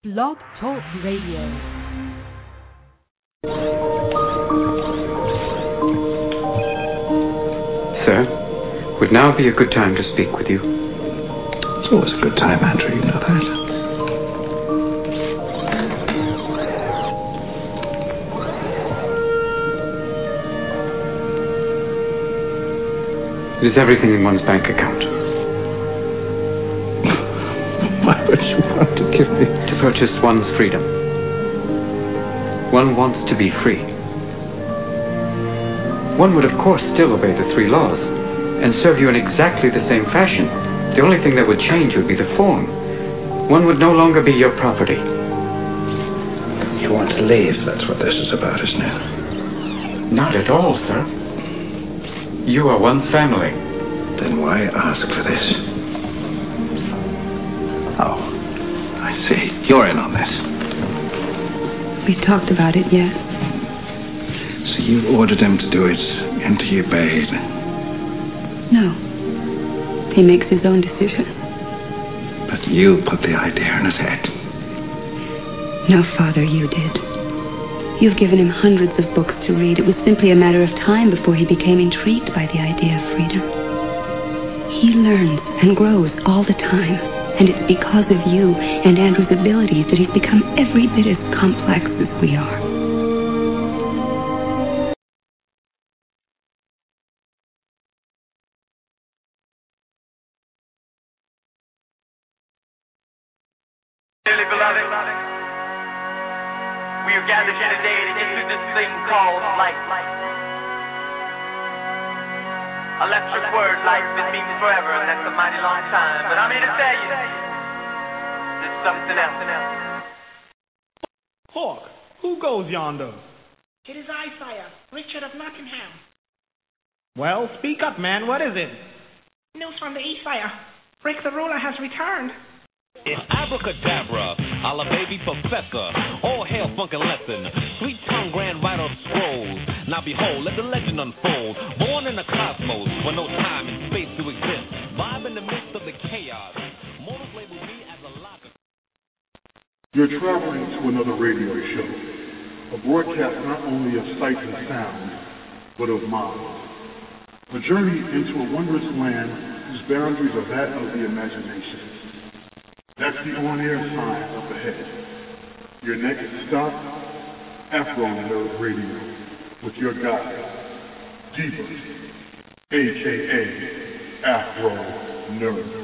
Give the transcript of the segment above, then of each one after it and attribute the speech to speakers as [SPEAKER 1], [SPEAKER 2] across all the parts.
[SPEAKER 1] Blog Talk Radio.
[SPEAKER 2] Sir, would now be a good time to speak with you?
[SPEAKER 3] It's always a good time, Andrew, you know that.
[SPEAKER 2] It is everything in one's bank account.
[SPEAKER 3] Why would you want to give me...
[SPEAKER 2] To purchase one's freedom. One wants to be free. One would, of course, still obey the 3 laws and serve you in exactly the same fashion. The only thing that would change would be the form. One would no longer be your property.
[SPEAKER 3] You want to leave, that's what this is about, isn't it?
[SPEAKER 2] Not at all, sir. You are one family.
[SPEAKER 3] Then why ask for this? Oh, I see. You're in on this.
[SPEAKER 4] We talked about it, yes.
[SPEAKER 3] So you ordered him to do it, and he obeyed?
[SPEAKER 4] No. He makes his own decision.
[SPEAKER 3] But you put the idea in his head.
[SPEAKER 4] No, Father, you did. You've given him hundreds of books to read. It was simply a matter of time before he became intrigued by the idea of freedom. He learns and grows all the time, and it's because of you and Andrew's abilities that he's become every bit as complex as we are.
[SPEAKER 5] Dearly beloved, we are gathered here today to get through this thing called life. Electric word, life, it means forever, and that's a mighty long time. But I'm here to tell you, there's something else.
[SPEAKER 6] Hawk, who goes yonder?
[SPEAKER 7] It is I, sire, Richard of Nottingham.
[SPEAKER 6] Well, speak up, man. What is it?
[SPEAKER 7] News from the east, sire. Rick the ruler has returned.
[SPEAKER 8] It's abracadabra, a la baby professor. All hail funkin' lesson. Sweet tongue grand writer of scrolls. Now behold, let the legend unfold. Born in the cosmos, where no time and space to exist. Vibe in the midst of the chaos. Mortals label me as a locker.
[SPEAKER 9] You're traveling to another radio show. A broadcast not only of sight and sound, but of mind. A journey into a wondrous land whose boundaries are that of the imagination. That's the on-air sign up ahead. Your next stop, Afro Nerd Radio, with your guide, Diva, a.k.a. Afro Nerd.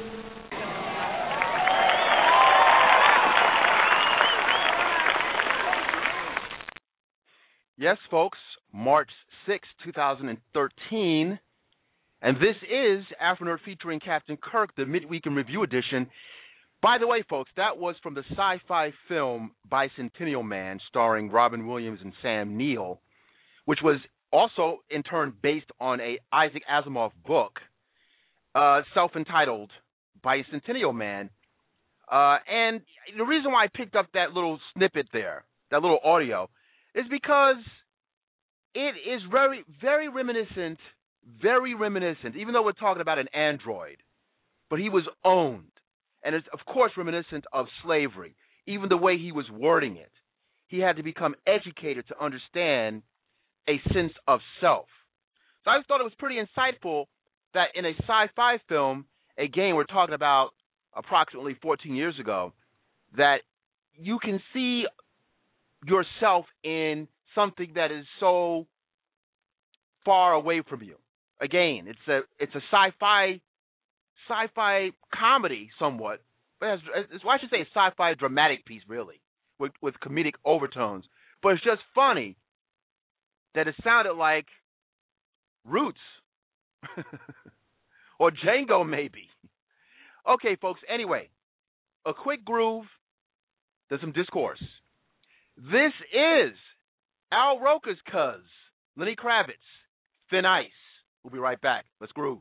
[SPEAKER 10] Yes, folks, March 6, 2013, and this is Afro Nerd featuring Captain Kirk, the Midweek in Review edition. By the way, folks, that was from the sci-fi film Bicentennial Man, starring Robin Williams and Sam Neill, which was also, in turn, based on a Isaac Asimov book, self-entitled Bicentennial Man. And the reason why I picked up that little snippet there, that little audio, is because it is very, very reminiscent, even though we're talking about an android, but he was owned. And it's, of course, reminiscent of slavery, even the way he was wording it. He had to become educated to understand a sense of self. So I just thought it was pretty insightful that in a sci-fi film, again, we're talking about approximately 14 years ago, that you can see yourself in something that is so far away from you. Again, it's a sci-fi comedy somewhat, but I should say a sci-fi dramatic piece, really, with comedic overtones. But it's just funny that it sounded like Roots or Django, maybe. Okay, folks, anyway, a quick groove, then some discourse. This is Al Roker's cuz, Lenny Kravitz, Thin Ice. We'll be right back. Let's groove.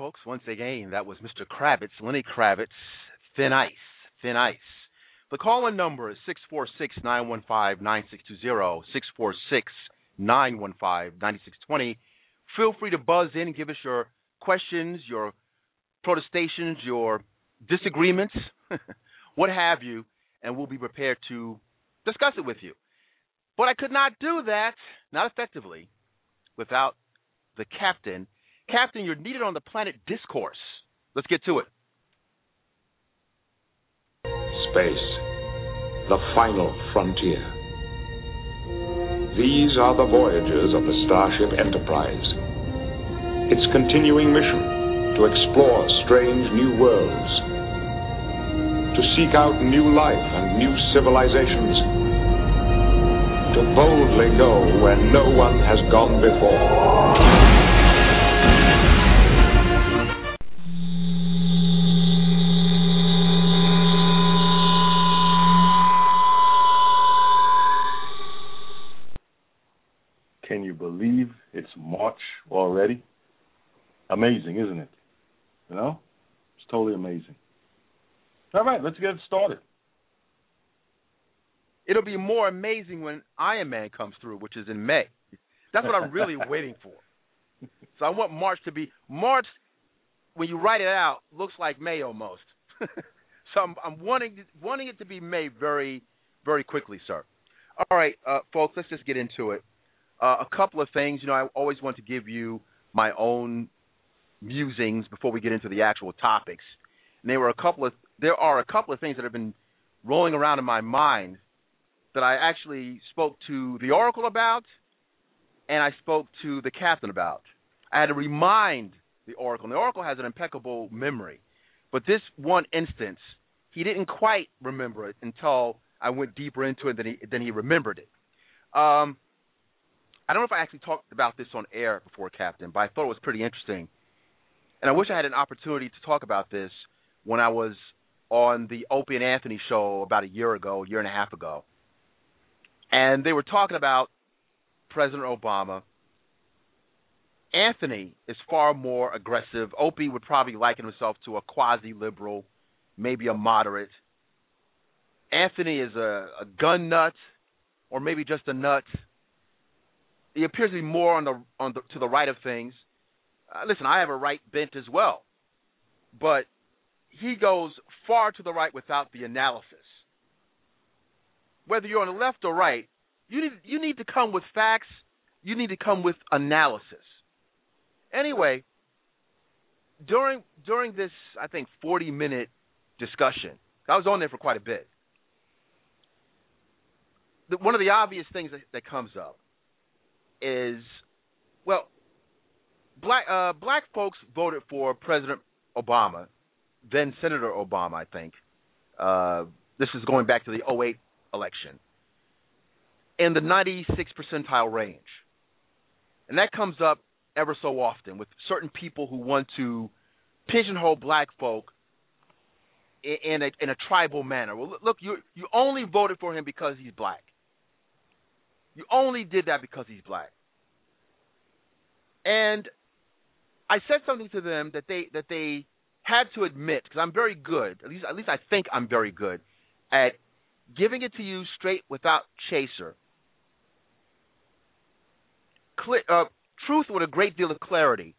[SPEAKER 10] folks. Once again, that was Mr. Kravitz, Lenny Kravitz, Thin Ice, Thin Ice. The call-in number is 646-915-9620, 646-915-9620. Feel free to buzz in and give us your questions, your protestations, your disagreements, what have you, and we'll be prepared to discuss it with you. But I could not do that, not effectively, without the captain. Captain, you're needed on the planet Discourse. Let's get to it.
[SPEAKER 11] Space, the final frontier. These are the voyages of the Starship Enterprise. Its continuing mission to explore strange new worlds, to seek out new life and new civilizations, to boldly go where no one has gone before.
[SPEAKER 12] Can you believe it's March already? Amazing, isn't it? You know? It's totally amazing. All right, let's get it started.
[SPEAKER 10] It'll be more amazing when Iron Man comes through, which is in May. That's what I'm really waiting for. So I want March to be March. When you write it out, looks like May almost. So I'm wanting it to be May very, very quickly, sir. All right, folks, let's just get into it. A couple of things. You know, I always want to give you my own musings before we get into the actual topics. And there are a couple of things that have been rolling around in my mind that I actually spoke to the Oracle about, and I spoke to the captain about. I had to remind the Oracle, and the Oracle has an impeccable memory. But this one instance, he didn't quite remember it until I went deeper into it, then he remembered it. I don't know if I actually talked about this on air before, Captain, but I thought it was pretty interesting. And I wish I had an opportunity to talk about this when I was on the Opie and Anthony show about a year and a half ago. And they were talking about President Obama. Anthony is far more aggressive. Opie would probably liken himself to a quasi-liberal, maybe a moderate. Anthony is a gun nut, or maybe just a nut. He appears to be more to the right of things. Listen, I have a right bent as well, but he goes far to the right without the analysis. Whether you're on the left or right, you need to come with facts. You need to come with analysis. Anyway, during this, I think, 40-minute discussion, I was on there for quite a bit. One of the obvious things that comes up is, well, black folks voted for President Obama, then Senator Obama, I think. This is going back to the 2008 election, in the 96th percentile range. And that comes up ever so often with certain people who want to pigeonhole black folk in a tribal manner. Well, look, you only voted for him because he's black. You only did that because he's black. And I said something to them that they had to admit, because I'm very good, at least I think I'm very good at giving it to you straight without chaser. Truth with a great deal of clarity.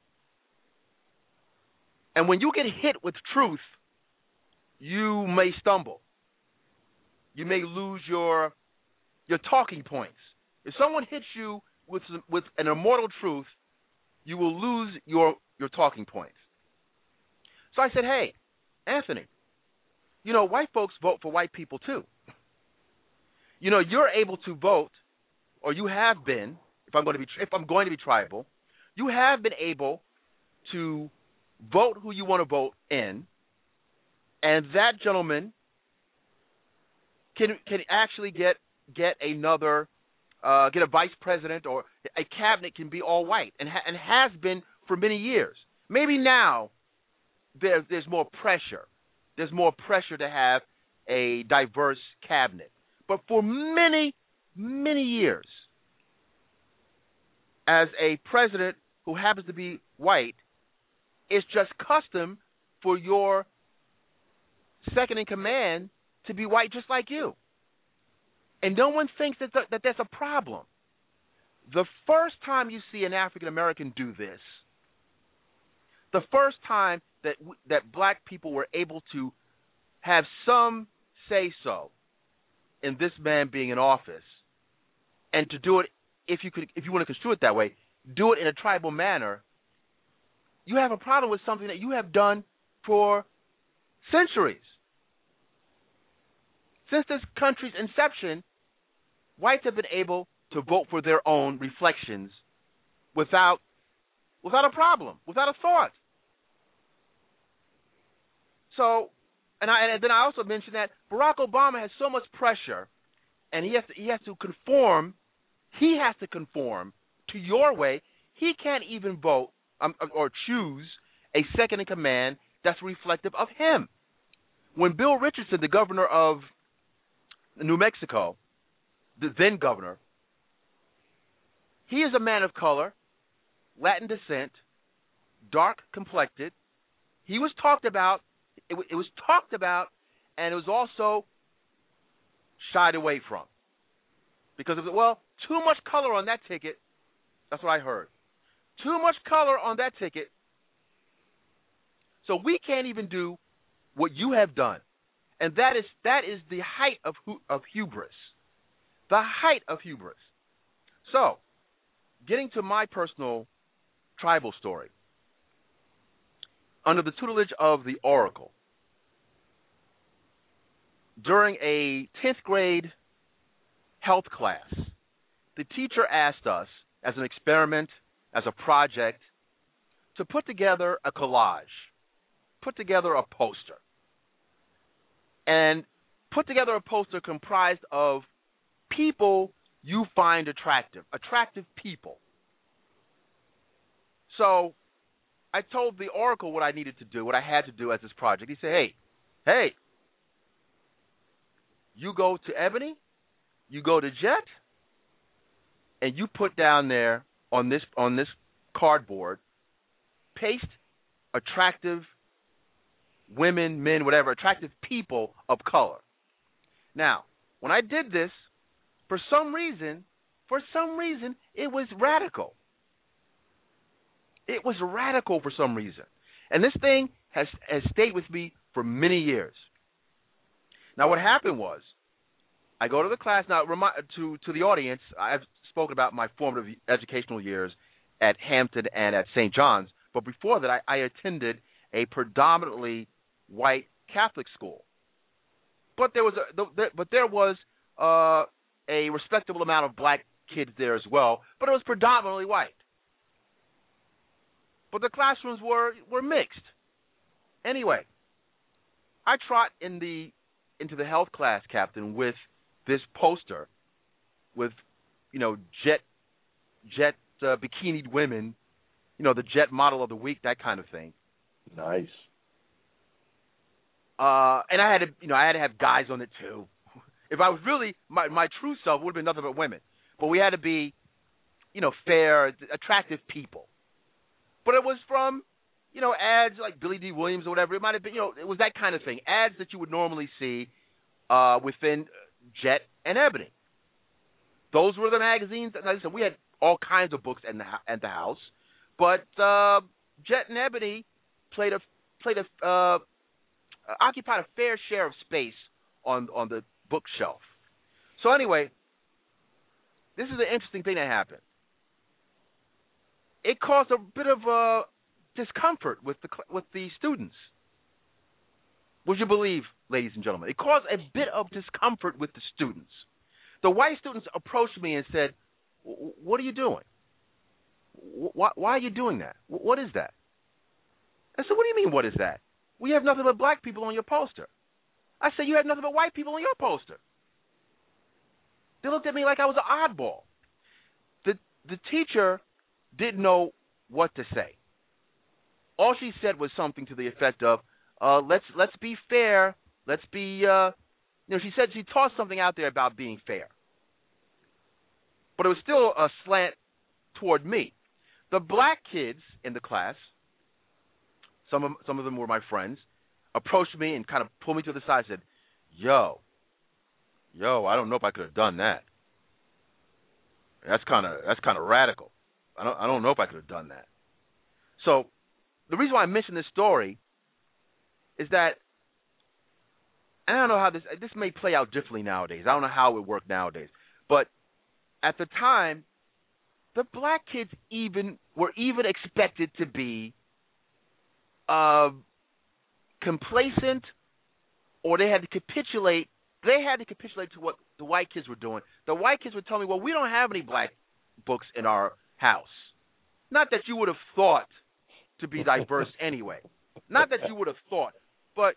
[SPEAKER 10] And when you get hit with truth, you may stumble. You may lose your talking points. If someone hits you with an immortal truth, you will lose your talking points. So I said, hey, Anthony, white folks vote for white people too. You're able to vote, or you have been, if I'm going to be tribal, you have been able to vote who you want to vote in, and that gentleman can actually get another get a vice president, or a cabinet can be all white, and has been for many years. Maybe now there's more pressure. There's more pressure to have a diverse cabinet. But for many, many years, as a president who happens to be white, it's just custom for your second in command to be white just like you. And no one thinks that that's a problem. The first time you see an African American do this, the first time that black people were able to have some say-so in this man being in office, and to do it, if you want to construe it that way, do it in a tribal manner, you have a problem with something that you have done for centuries. Since this country's inception, whites have been able to vote for their own reflections without a problem, without a thought. So, and then I also mentioned that Barack Obama has so much pressure, and he has to conform. He has to conform to your way. He can't even vote or choose a second in command that's reflective of him. When Bill Richardson, the governor of New Mexico, the then governor, he is a man of color, Latin descent, dark complected. He was talked about. It was talked about, and it was also shied away from because of too much color on that ticket. That's what I heard. Too much color on that ticket. So we can't even do what you have done, and that is the height of hubris. The height of hubris. So, getting to my personal tribal story. Under the tutelage of the Oracle, during a 10th grade health class, the teacher asked us, as an experiment, as a project, to put together a collage, put together a poster, and put together a poster comprised of people you find attractive people. So I told the Oracle what I needed to do, what I had to do as this project. He said, hey, you go to Ebony, you go to Jet, and you put down there on this cardboard, paste attractive women, men, whatever, attractive people of color. Now, when I did this, for some reason, it was radical. It was radical for some reason. And this thing has stayed with me for many years. Now, what happened was, I go to the class. Now, to the audience, I've spoken about my formative educational years at Hampton and at St. John's. But before that, I attended a predominantly white Catholic school. But there was a respectable amount of black kids there as well. But it was predominantly white. But the classrooms were mixed. Anyway, I trot into the health class, Captain, with this poster with, jet bikinied women, the Jet Model of the Week, that kind of thing.
[SPEAKER 12] Nice.
[SPEAKER 10] And I had to have guys on it too. If I was really my true self, it would have been nothing but women. But we had to be, fair, attractive people. But it was from, ads like Billy D. Williams or whatever. It might have been, it was that kind of thing. Ads that you would normally see within Jet and Ebony. Those were the magazines. Like I said, we had all kinds of books at the house, but Jet and Ebony occupied a fair share of space on the bookshelf. So anyway, this is an interesting thing that happened. It caused a bit of discomfort with the students. Would you believe, ladies and gentlemen? It caused a bit of discomfort with the students. The white students approached me and said, "What are you doing? Why are you doing that? What is that?" I said, "What do you mean, what is that? We have nothing but black people on your poster." I said, "You have nothing but white people on your poster." They looked at me like I was an oddball. The teacher didn't know what to say. All she said was something to the effect of, let's be fair. Let's be, she tossed something out there about being fair. But it was still a slant toward me. The black kids in the class some of them were my friends, approached me and kind of pulled me to the side and said, yo, I don't know if I could have done that. That's kind of radical. I don't know if I could have done that. So the reason why I mention this story is that, and I don't know how this may play out differently nowadays. I don't know how it would work nowadays. But at the time, the black kids were expected to be complacent, or they had to capitulate. They had to capitulate to what the white kids were doing. The white kids would tell me, well, we don't have any black books in our house. Not that you would have thought to be diverse anyway. Not that you would have thought, but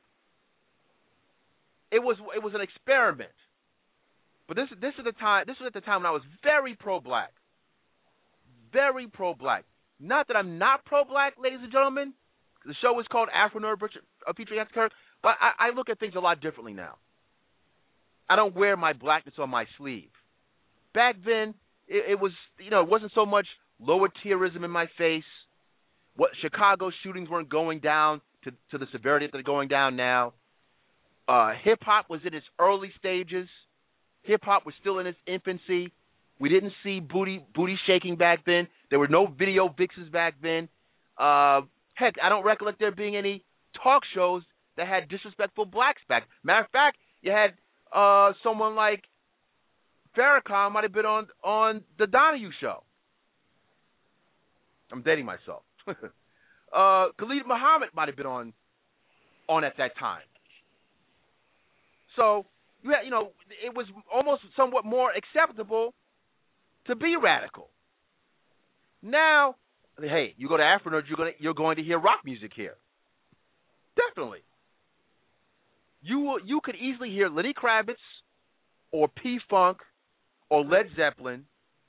[SPEAKER 10] it was an experiment. But this is the time. This was at the time when I was very pro-black. Very pro-black. Not that I'm not pro-black, ladies and gentlemen. The show is called Afro Nerd featuring After Kirk, but I look at things a lot differently now. I don't wear my blackness on my sleeve. Back then, it was, it wasn't so much lower tierism in my face. What Chicago shootings weren't going down to the severity that they're going down now. Hip hop was in its early stages. Hip hop was still in its infancy. We didn't see booty shaking back then. There were no video vixens back then. Heck, I don't recollect there being any talk shows that had disrespectful blacks back. Matter of fact, you had someone like Farrakhan might have been on the Donahue show. I'm dating myself. Khalid Muhammad might have been on at that time. So, it was almost somewhat more acceptable to be radical. Now, hey, you go to Afro Nerd, you're going to hear rock music here. Definitely. You could easily hear Lenny Kravitz or P-Funk or Led Zeppelin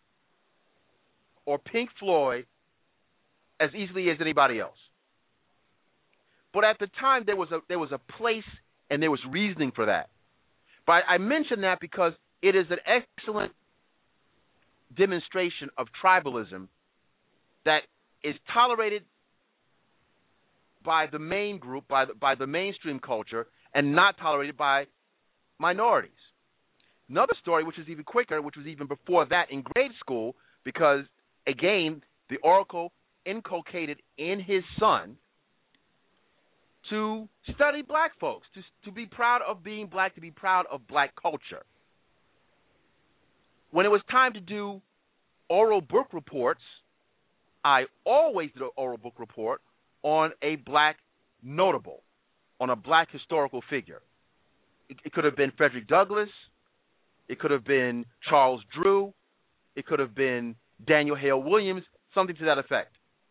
[SPEAKER 10] or Pink Floyd as easily as anybody else. But at the time, there was a place and there was reasoning for that. But I mention that because it is an excellent demonstration of tribalism that is tolerated by the main group, by the mainstream culture, and not tolerated by minorities. Another story, which is even quicker, which was even before that in grade school, because, again, the Oracle inculcated in his son to study black folks, to be proud of being black, to be proud of black culture. When it was time to do oral book reports, I always did an oral book report on a black notable, on a black historical figure. It could have been Frederick Douglass. It could have been Charles Drew. It could have been Daniel Hale Williams, something to that effect.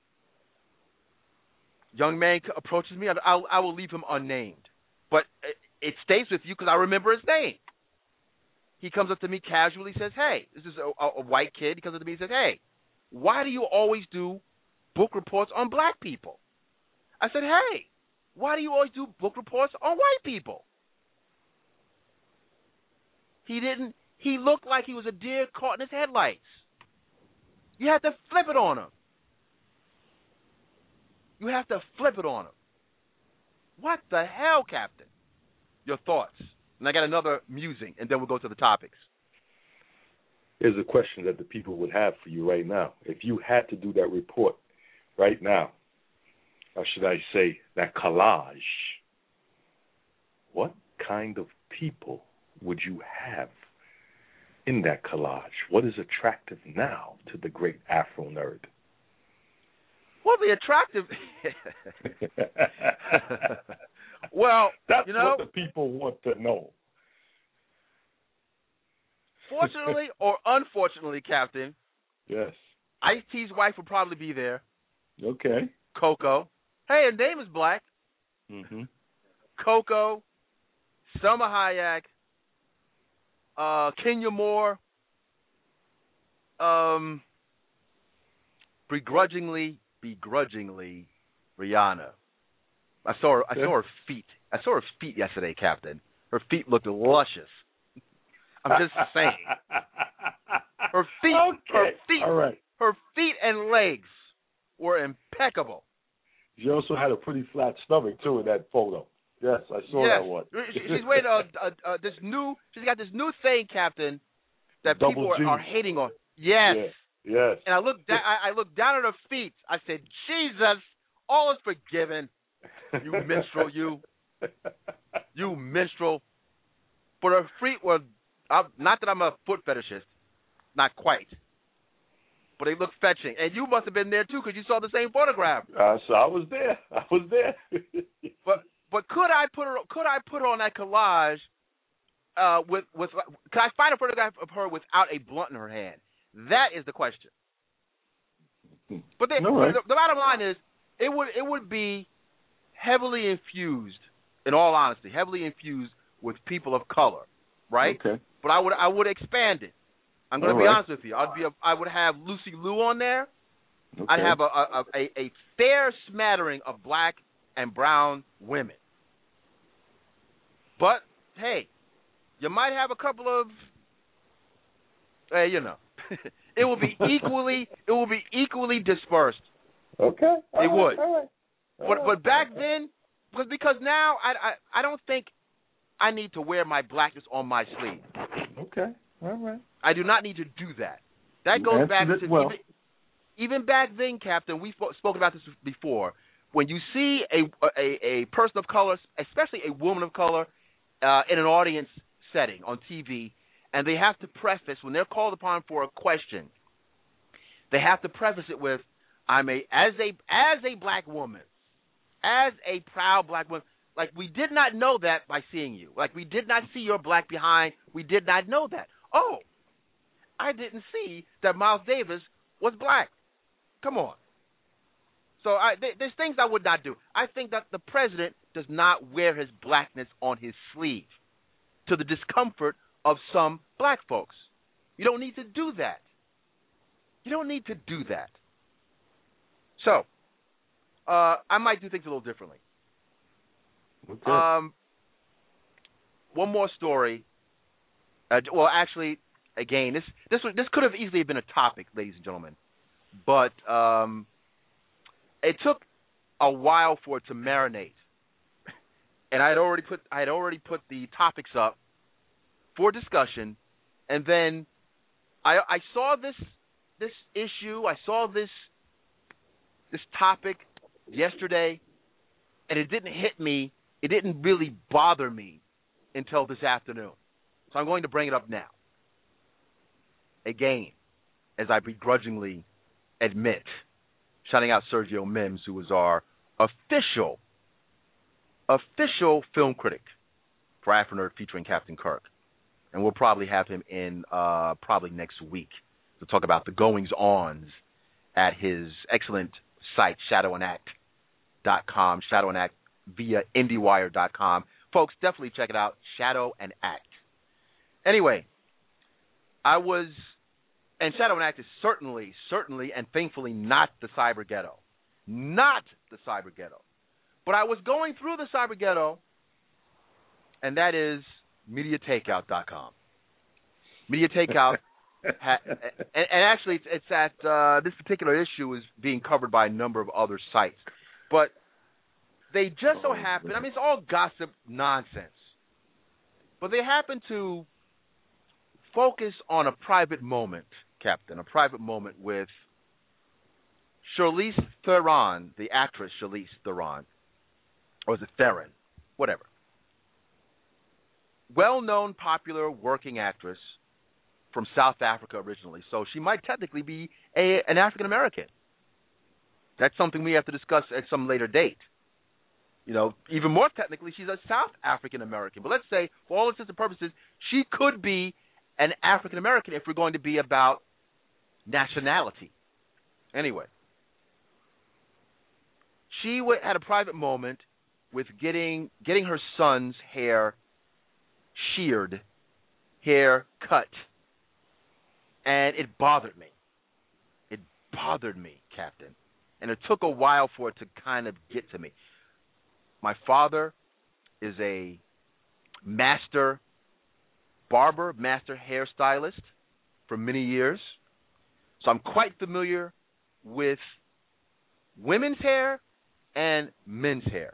[SPEAKER 10] Young man approaches me. I will leave him unnamed. But it stays with you because I remember his name. He comes up to me casually, says, hey, this is a white kid. He comes up to me and says, hey, why do you always do book reports on black people? I said, hey, why do you always do book reports on white people? He looked like he was a deer caught in his headlights. You have to flip it on him. You have to flip it on him. What the hell, Captain? Your thoughts. And I got another musing, and then we'll go to the topics.
[SPEAKER 12] Here's a question that the people would have for you right now. If you had to do that report right now, or should I say that collage, what kind of people would you have in that collage? What is attractive now to the great Afro Nerd?
[SPEAKER 10] Well, the attractive... well,
[SPEAKER 12] that's what the people want to know.
[SPEAKER 10] Fortunately or unfortunately, Captain.
[SPEAKER 12] Yes.
[SPEAKER 10] Ice-T's wife will probably be there.
[SPEAKER 12] Okay.
[SPEAKER 10] Coco. Hey, her name is black.
[SPEAKER 12] Mm-hmm.
[SPEAKER 10] Coco, Selma Hayek, Kenya Moore, begrudgingly, Rihanna. I saw her feet. I saw her feet yesterday, Captain. Her feet looked luscious. I'm just saying. Her feet.
[SPEAKER 12] Okay.
[SPEAKER 10] Her feet.
[SPEAKER 12] All right.
[SPEAKER 10] Her feet and legs were impeccable.
[SPEAKER 12] She also had a pretty flat stomach too in that photo. Yes, I saw that one.
[SPEAKER 10] She's wearing this new. She's got this new thing, Captain, that
[SPEAKER 12] Double
[SPEAKER 10] people
[SPEAKER 12] G.
[SPEAKER 10] are hating on. Yes.
[SPEAKER 12] Yeah. Yes.
[SPEAKER 10] And I looked down at her feet. I said, Jesus, all is forgiven. You minstrel, you. You minstrel. But her feet were, not that I'm a foot fetishist, not quite. But they look fetching. And you must have been there, too, because you saw the same photograph.
[SPEAKER 12] So I was there.
[SPEAKER 10] But could I put her on that collage could I find a photograph of her without a blunt in her hand? That is the question. But the bottom line is, it would be heavily infused, in all honesty, with people of color, right?
[SPEAKER 12] Okay.
[SPEAKER 10] But I would expand it. I'm going to be honest with you. I would have Lucy Liu on there.
[SPEAKER 12] Okay.
[SPEAKER 10] I'd have a fair smattering of black and brown women. But hey, you might have a couple of, it will be equally dispersed.
[SPEAKER 12] Okay.
[SPEAKER 10] It would.
[SPEAKER 12] All right.
[SPEAKER 10] But back then, because now I don't think I need to wear my blackness on my sleeve.
[SPEAKER 12] Okay. All right.
[SPEAKER 10] I do not need to do that. That goes back to even back then, Captain. We spoke about this before. When you see a person of color, especially a woman of color, in an audience setting on TV, and they have to preface when they're called upon for a question, they have to preface it with, as a black woman, as a proud black woman. Like, we did not know that by seeing you. Like, we did not see your black behind. We did not know that. Oh, I didn't see that Miles Davis was black. Come on. So there's things I would not do. I think that the president does not wear his blackness on his sleeve to the discomfort of some black folks. You don't need to do that. So, I might do things a little differently.
[SPEAKER 12] Okay.
[SPEAKER 10] One more story. Well, actually, again, this could have easily been a topic, ladies and gentlemen, but it took a while for it to marinate, and I had already put the topics up for discussion, and then I saw this issue, I saw this topic yesterday, and it didn't hit me. It didn't really bother me until this afternoon. So I'm going to bring it up now. Again, as I begrudgingly admit, shouting out Sergio Mims, who is our official film critic for Afro Nerd featuring Captain Kirk. And we'll probably have him in probably next week to talk about the goings-ons at his excellent site, ShadowAndAct.com, Shadow and Act via IndieWire.com. Folks, definitely check it out, Shadow and Act. Anyway, and Shadow and Act is certainly, and thankfully not the cyber ghetto. Not the cyber ghetto. But I was going through the cyber ghetto, and that is MediaTakeout.com. Media Takeout, and actually it's at, this particular issue is being covered by a number of other sites. But they just so happen, I mean, it's all gossip nonsense. But they happen to focus on a private moment, Captain, a private moment with Charlize Theron, the actress Charlize Theron, or is it Theron? Whatever. Well-known, popular working actress from South Africa originally, so she might technically be an African-American. That's something we have to discuss at some later date. You know, even more technically, she's a South African-American. But let's say, for all intents and purposes, she could be an African-American if we're going to be about nationality. Anyway, she had a private moment with getting her son's hair sheared, hair cut, and it bothered me. It bothered me, Captain, and it took a while for it to kind of get to me. My father is a master barber, master hairstylist for many years, so I'm quite familiar with women's hair and men's hair.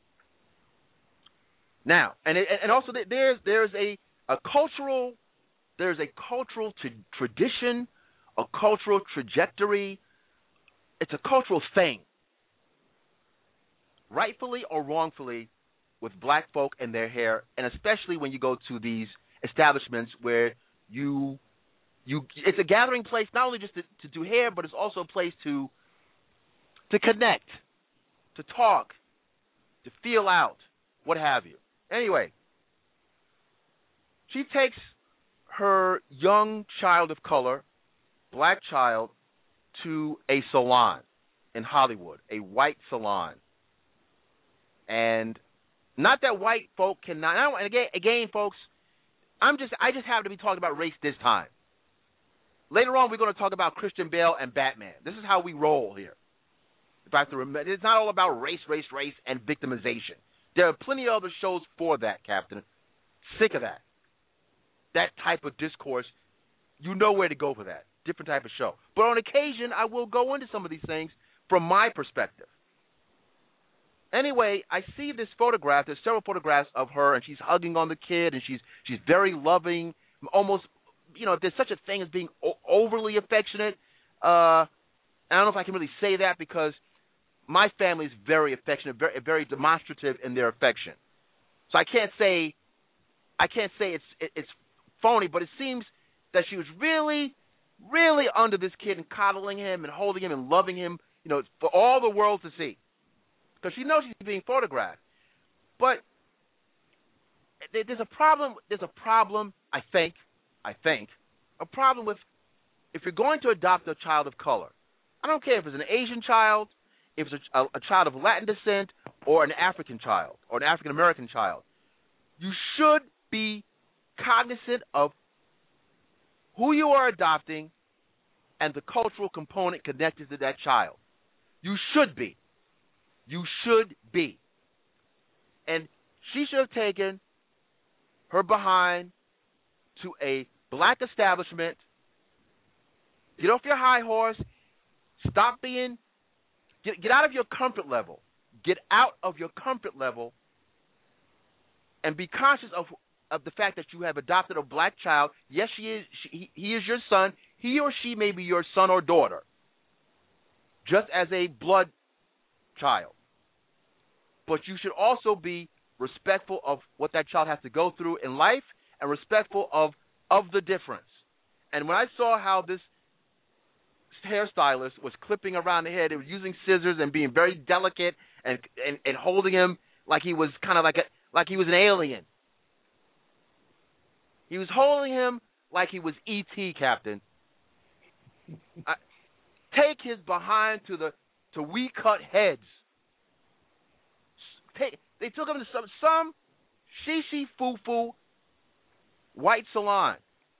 [SPEAKER 10] Now, and also there's a cultural tradition, a cultural trajectory. It's a cultural thing, rightfully or wrongfully, with black folk and their hair, and especially when you go to these establishments where it's a gathering place not only just to do hair, but it's also a place to connect, to talk, to feel out, what have you. Anyway, she takes her young child of color, black child, to a salon in Hollywood, a white salon. And not that white folk cannot. And again, folks, I just happen to be talking about race this time. Later on, we're going to talk about Christian Bale and Batman. This is how we roll here. If I have to remember, it's not all about race, and victimization. There are plenty of other shows for that, Captain. Sick of that. That type of discourse, you know where to go for that. Different type of show. But on occasion, I will go into some of these things from my perspective. Anyway, I see this photograph. There's several photographs of her, and she's hugging on the kid, and she's very loving, almost, if there's such a thing as being overly affectionate. I don't know if I can really say that because my family is very affectionate, very, very demonstrative in their affection. So I can't say it's phony, but it seems that she was really, really under this kid and coddling him and holding him and loving him, for all the world to see. Because she knows she's being photographed. But there's a problem, I think, a problem with if you're going to adopt a child of color. I don't care if it's an Asian child, if it's a child of Latin descent, or an African child, or an African-American child. You should be cognizant of who you are adopting and the cultural component connected to that child. You should be. You should be. And she should have taken her behind to a black establishment. Get off your high horse. Stop being... Get out of your comfort level. Get out of your comfort level and be conscious of the fact that you have adopted a black child. Yes, he is your son. He or she may be your son or daughter, just as a blood child. But you should also be respectful of what that child has to go through in life and respectful of the difference. And when I saw how this hairstylist was clipping around the head, it was using scissors and being very delicate and holding him like he was kind of like he was an alien. He was holding him like he was E.T., Captain. Take his behind to We Cut Heads. They took him to some shishi foo white salon.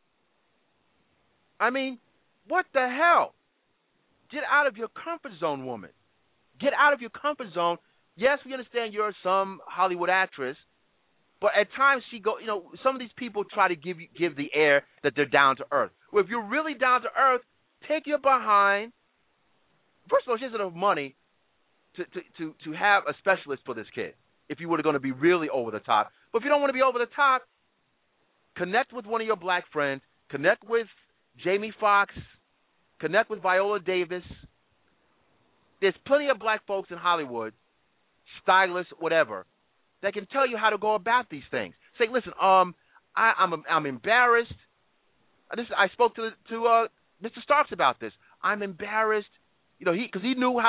[SPEAKER 10] I mean, what the hell? Get out of your comfort zone, woman. Get out of your comfort zone. Yes, we understand you're some Hollywood actress, but at times some of these people try to give the air that they're down to earth. Well, if you're really down to earth, take your behind. First of all, she doesn't have money to have a specialist for this kid if you were going to be really over the top. But if you don't want to be over the top, connect with one of your black friends. Connect with Jamie Foxx. Connect with Viola Davis. There's plenty of black folks in Hollywood, stylists, whatever, that can tell you how to go about these things. Say, listen, I'm embarrassed. I spoke to Mr. Starks about this. I'm embarrassed, because he knew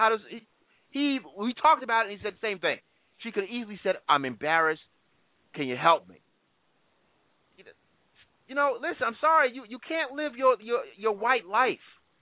[SPEAKER 10] we talked about it, and he said the same thing. She could have easily said, "I'm embarrassed. Can you help me?" Listen, I'm sorry, you can't live your white life.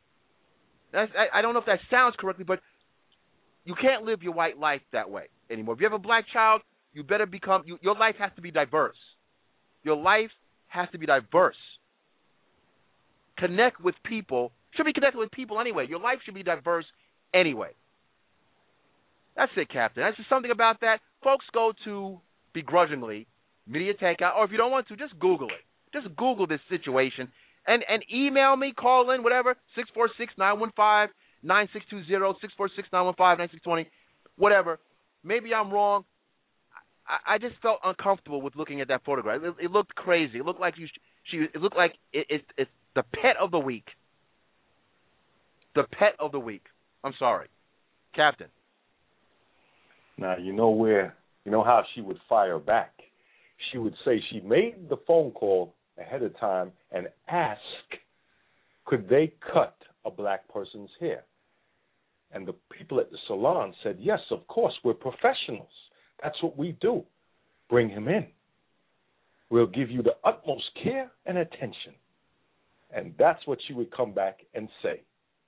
[SPEAKER 10] I don't know if that sounds correctly, but you can't live your white life that way anymore. If you have a black child, you better become, your life has to be diverse. Your life has to be diverse. Connect with people. Should be connected with people anyway. Your life should be diverse anyway. That's it, Captain. That's just something about that. Folks go to, begrudgingly, Media Takeout, or if you don't want to, just Google it. Just Google this situation and email me, call in, whatever, 646-915-9620, 646-915-9620. whatever. Maybe I'm wrong. I just felt uncomfortable with looking at that photograph. It looked crazy. It looked like it looked like it's the pet of the week. The pet of the week. I'm sorry, Captain.
[SPEAKER 12] Now you know how she would fire back. She would say she made the phone call ahead of time and ask, could they cut a black person's hair? And the people at the salon said, yes, of course, we're professionals. That's what we do. Bring him in. We'll give you the utmost care and attention. And that's what she would come back and say.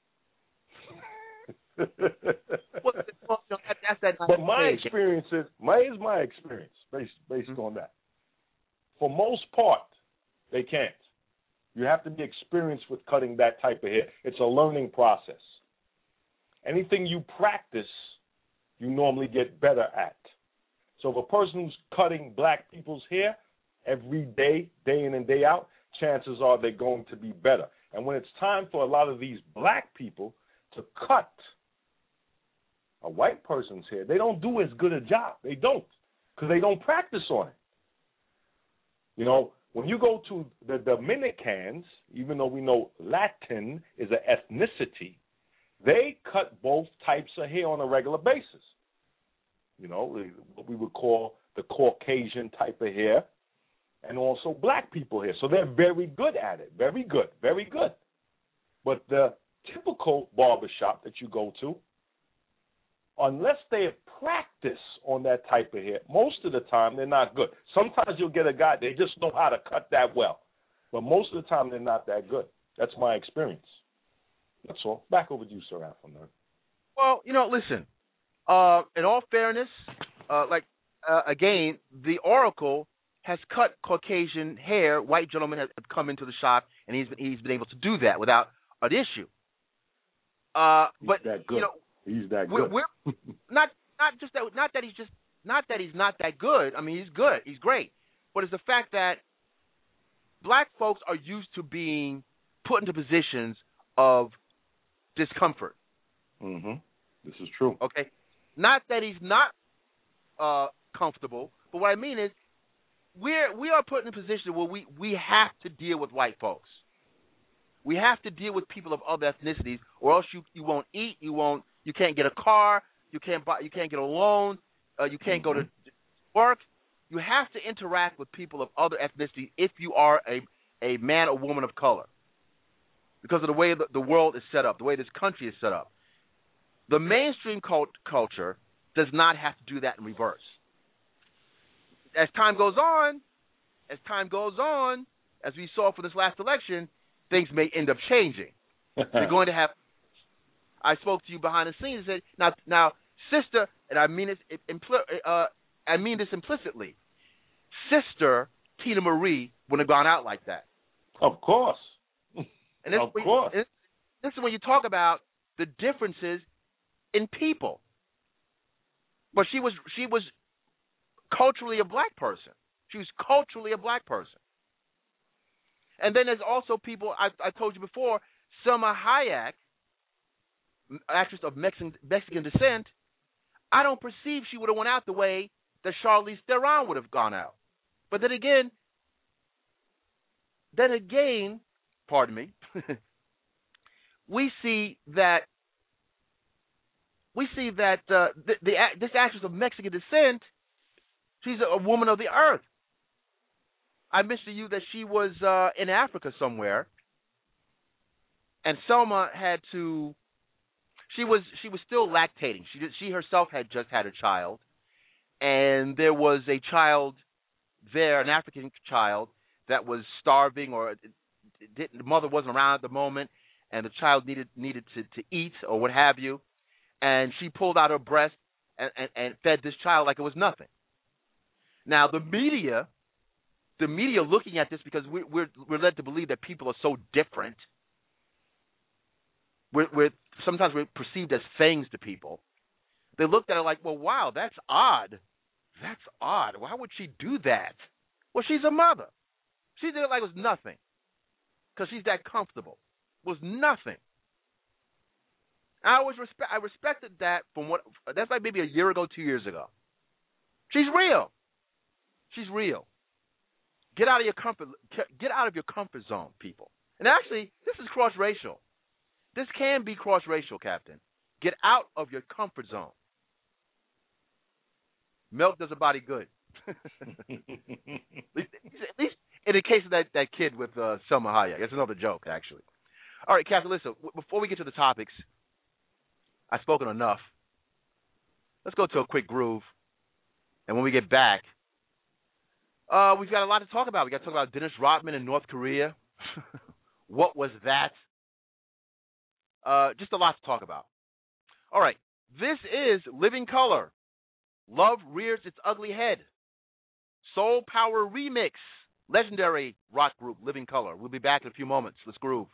[SPEAKER 12] But my experience is, my experience based on that. For most part, they can't. You have to be experienced with cutting that type of hair. It's a learning process. Anything you practice, you normally get better at. So if a person who's cutting black people's hair every day, day in and day out, chances are they're going to be better. And when it's time for a lot of these black people to cut a white person's hair, they don't do as good a job. They don't, because they don't practice on it. You know, when you go to the Dominicans, even though we know Latin is an ethnicity, they cut both types of hair on a regular basis. You know, what we would call the Caucasian type of hair, and also black people hair. So they're very good at it. Very good. Very good. But the typical barbershop that you go to, unless they have practice on that type of hair, most of the time they're not good. Sometimes you'll get a guy, they just know how to cut that well. But most of the time they're not that good. That's my experience. That's all. Back over to you, Sir Alpha Nerd.
[SPEAKER 10] Well, listen, in all fairness, again, the Oracle has cut Caucasian hair. White gentlemen have come into the shop, and he's been able to do that without an issue. But
[SPEAKER 12] that good. He's that good.
[SPEAKER 10] We're not that he's not that good. I mean, he's good. He's great. But it's the fact that black folks are used to being put into positions of discomfort.
[SPEAKER 12] Mm-hmm. This is true.
[SPEAKER 10] Okay. Not that he's not comfortable, but what I mean is we are put in a position where we have to deal with white folks. We have to deal with people of other ethnicities, or else you won't eat, you can't get a car, you can't get a loan, you can't go to work. You have to interact with people of other ethnicities if you are a man or woman of color, because of the way the world is set up, the way this country is set up. The mainstream culture does not have to do that in reverse. As time goes on, as we saw for this last election, things may end up changing. You're going to have. I spoke to you behind the scenes and said, now, sister, and I mean this implicitly. Sister Tina Marie wouldn't have gone out like that.
[SPEAKER 12] Of course.
[SPEAKER 10] And of course. This is when you talk about the differences in people. But she was culturally a black person. She was culturally a black person. And then there's also people, I told you before, Selma Hayek, actress of Mexican descent, I don't perceive she would have went out the way that Charlize Theron would have gone out. But then again, pardon me, we see that this actress of Mexican descent, she's a woman of the earth. I mentioned to you that she was in Africa somewhere, and Selma had to. She was still lactating. She herself had just had a child, and there was a child there, an African child that was starving, or the mother wasn't around at the moment, and the child needed to eat or what have you, and she pulled out her breast and fed this child like it was nothing. Now the media looking at this, because we're led to believe that people are so different. Sometimes we're perceived as things to people. They looked at it like, well, wow, that's odd. That's odd. Why would she do that? Well, she's a mother. She did it like it was nothing, because she's that comfortable. It was nothing. I respected that from that's like maybe a year ago, 2 years ago. She's real. She's real. Get out of your comfort zone, people. And actually, this is cross-racial. This can be cross-racial, Captain. Get out of your comfort zone. Milk does a body good. At least in the case of that kid with Selma Hayek. That's another joke, actually. All right, Captain, listen, before we get to the topics, I've spoken enough. Let's go to a quick groove. And when we get back, we've got a lot to talk about. We got to talk about Dennis Rodman in North Korea. What was that? Just a lot to talk about. All right. This is Living Color. Love Rears Its Ugly Head. Soul Power Remix. Legendary rock group Living Color. We'll be back in a few moments. Let's groove.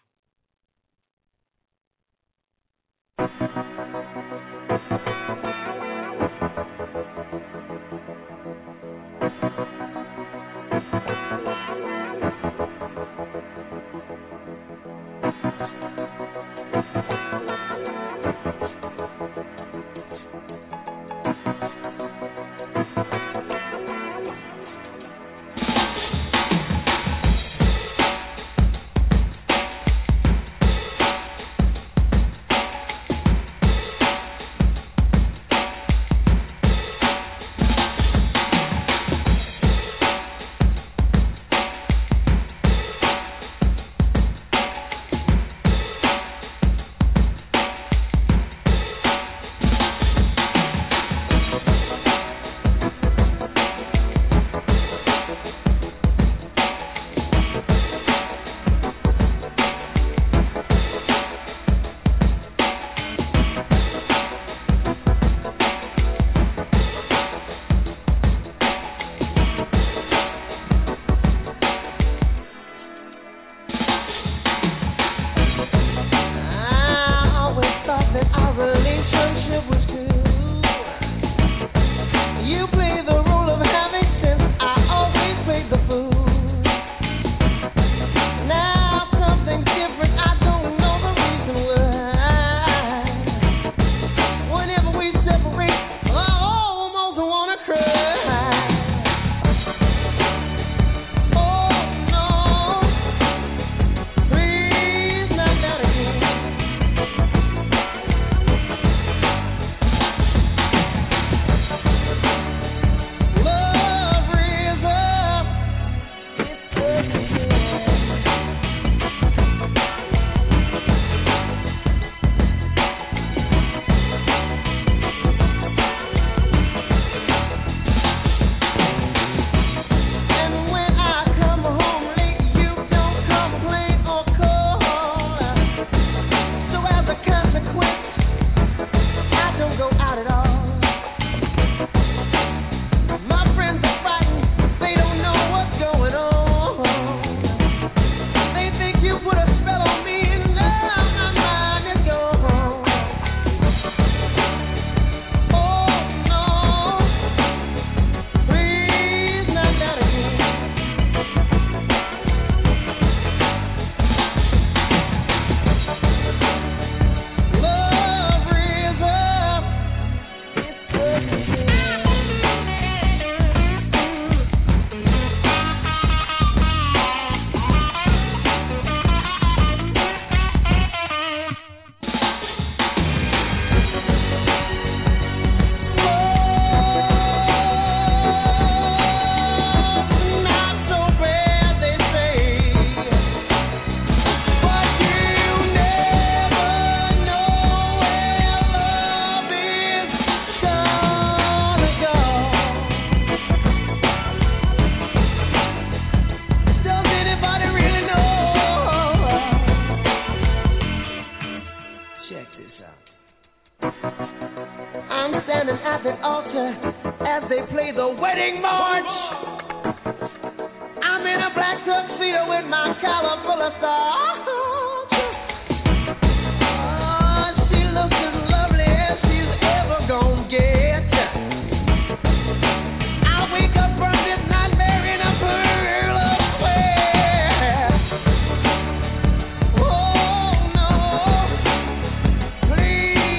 [SPEAKER 13] at the altar as they play the wedding march. I'm in a black tuxedo with my collar full of stars. Oh, she looks as lovely as she's ever gonna get. I wake up from this nightmare in a pearl of sweat. Oh no, please.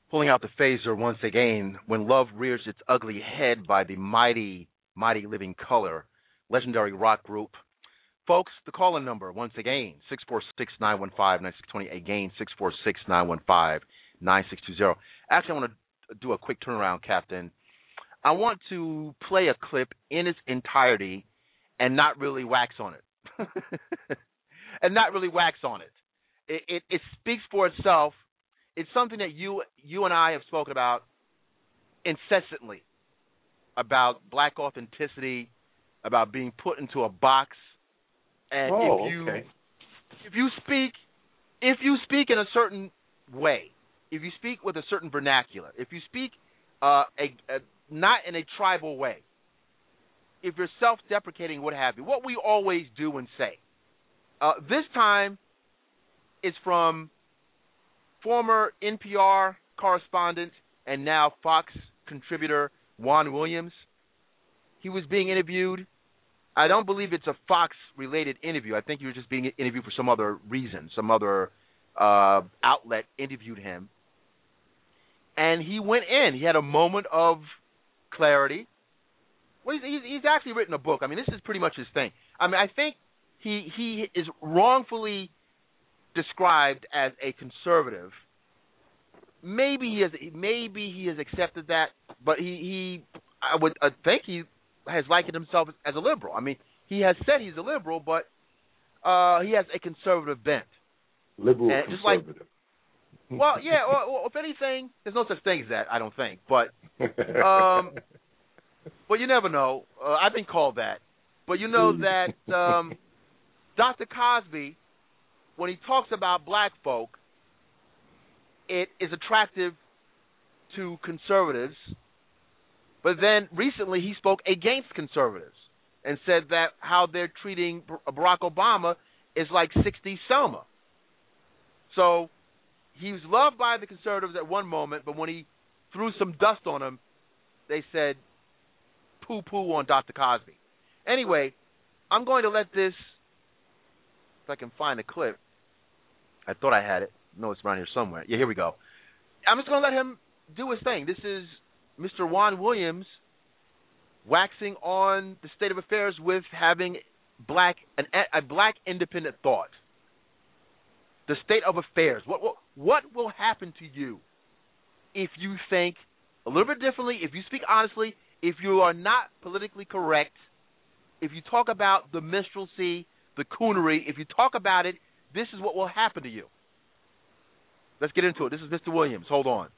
[SPEAKER 10] Pulling out the phaser once again, When Love Rears Its Ugly Head by the mighty, mighty Living Colour, legendary rock group. Folks, the call-in number, once again, 646-915-9620. Again, 646-915-9620. Actually, I want to do a quick turnaround, Captain. I want to play a clip in its entirety and not really wax on it. It speaks for itself. It's something that you and I have spoken about incessantly, about black authenticity, about being put into a box. And if you speak in a certain way, if you speak with a certain vernacular, if you speak not in a tribal way, if you're self-deprecating, what have you, what we always do and say. This time is from former NPR correspondent and now Fox contributor Juan Williams. He was being interviewed. I don't believe it's a Fox-related interview. I think he was just being interviewed for some other reason. Some other outlet interviewed him. And he went in. He had a moment of clarity. Well, he's actually written a book. I mean, this is pretty much his thing. I mean, I think he is wrongfully described as a conservative. Maybe he has accepted that, but I would think he has likened himself as a liberal. I mean, he has said he's a liberal, but he has a conservative bent.
[SPEAKER 12] Liberal and conservative.
[SPEAKER 10] Well, yeah. Or if anything, there's no such thing as that. I don't think. But well, you never know. I've been called that. But you know that Dr. Cosby, when he talks about black folk, it is attractive to conservatives. But then recently he spoke against conservatives and said that how they're treating Barack Obama is like 60s Selma. So he was loved by the conservatives at one moment, but when he threw some dust on him, they said poo-poo on Dr. Cosby. Anyway, I'm going to let this, if I can find a clip. I thought I had it. No, it's around here somewhere. Yeah, here we go. I'm just going to let him do his thing. This is Mr. Juan Williams waxing on the state of affairs with having a black independent thought. The state of affairs. What will happen to you if you think a little bit differently, if you speak honestly, if you are not politically correct, if you talk about the minstrelsy, the coonery, if you talk about it, this is what will happen to you. Let's get into it. This is Mr. Williams. Hold on.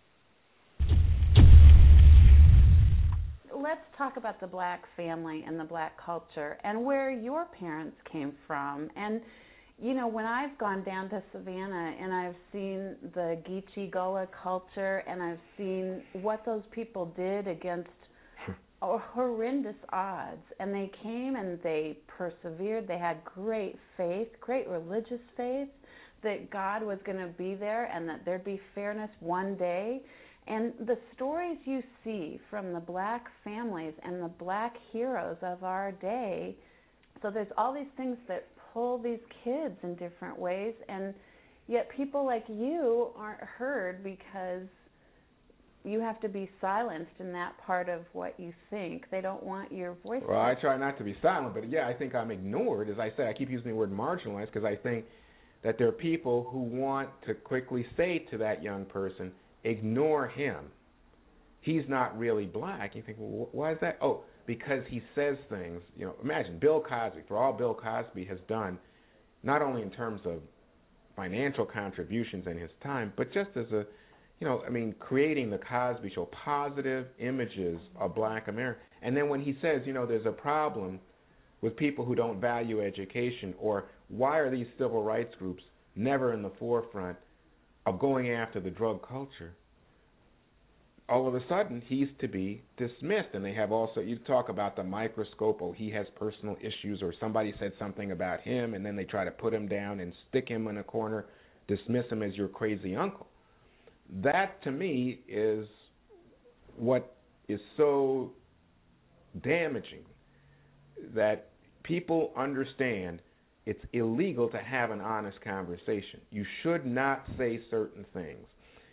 [SPEAKER 14] Let's talk about the black family and the black culture and where your parents came from. And, you know, when I've gone down to Savannah and I've seen the Geechee Gullah culture and I've seen what those people did against horrendous odds, and they came and they persevered. They had great faith, great religious faith that God was going to be there and that there'd be fairness one day. And the stories you see from the black families and the black heroes of our day, so there's all these things that pull these kids in different ways, and yet people like you aren't heard because you have to be silenced in that part of what you think. They don't want your voice.
[SPEAKER 15] Well, I try not to be silent, but yeah, I think I'm ignored. As I said, I keep using the word marginalized because I think that there are people who want to quickly say to that young person, ignore him. He's not really black. You think, well, why is that? Oh, because he says things. You know, imagine Bill Cosby, for all Bill Cosby has done, not only in terms of financial contributions in his time, but just as a, you know, I mean, creating the Cosby Show, positive images of black America. And then when he says, you know, there's a problem with people who don't value education, or why are these civil rights groups never in the forefront of going after the drug culture, all of a sudden he's to be dismissed. And they have also, you talk about the microscope, oh, he has personal issues, or somebody said something about him, and then they try to put him down and stick him in a corner, dismiss him as your crazy uncle. That, to me, is what is so damaging, that people understand it's illegal to have an honest conversation. You should not say certain things.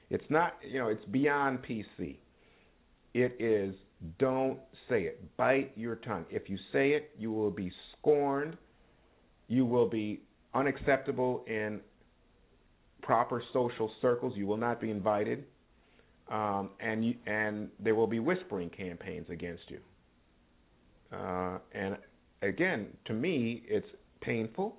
[SPEAKER 15] It's not, it's beyond PC. It is, don't say it. Bite your tongue. If you say it, you will be scorned. You will be unacceptable in proper social circles. You will not be invited. And there will be whispering campaigns against you. And again, to me, it's painful.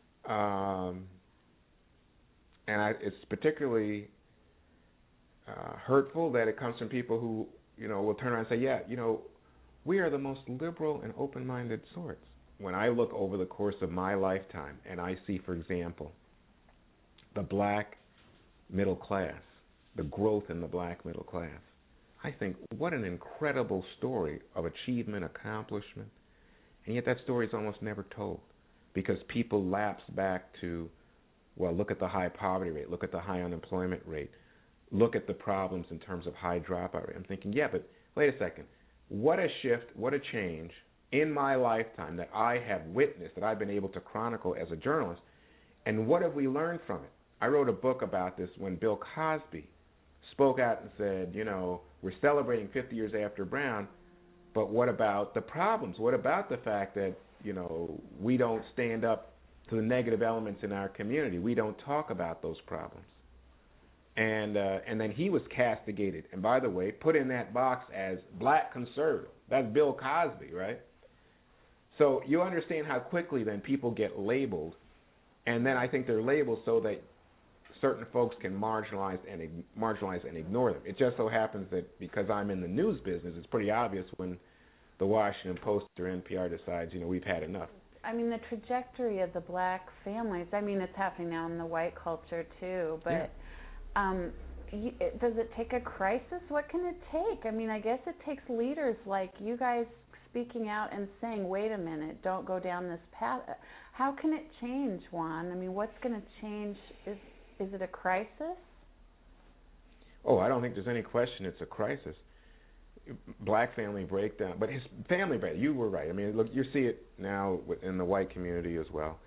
[SPEAKER 15] It's particularly hurtful that it comes from people who, will turn around and say, yeah, we are the most liberal and open-minded sorts. When I look over the course of my lifetime and I see, for example, the black middle class, the growth in the black middle class, I think, what an incredible story of achievement, accomplishment, and yet that story is almost never told because people lapse back to, well, look at the high poverty rate, look at the high unemployment rate, look at the problems in terms of high dropout rate. I'm thinking, yeah, but wait a second. What a shift, what a change in my lifetime that I have witnessed, that I've been able to chronicle as a journalist, and what have we learned from it? I wrote a book about this when Bill Cosby spoke out and said, we're celebrating 50 years after Brown, but what about the problems? What about the fact that, we don't stand up to the negative elements in our community? We don't talk about those problems. And then he was castigated, and by the way, put in that box as black conservative. That's Bill Cosby, right? So you understand how quickly then people get labeled, and then I think they're labeled so that certain folks can marginalize and ignore them. It just so happens that because I'm in the news business, it's pretty obvious when the Washington Post or NPR decides, we've had enough.
[SPEAKER 14] I mean, the trajectory of the black families, it's happening now in the white culture too, but... Yeah. Does it take a crisis? What can it take? I guess it takes leaders like you guys speaking out and saying, wait a minute, don't go down this path. How can it change, Juan? What's going to change? Is it a crisis?
[SPEAKER 15] Oh, I don't think there's any question it's a crisis. Black family breakdown. But his family breakdown, you were right. Look, you see it now in the white community as well.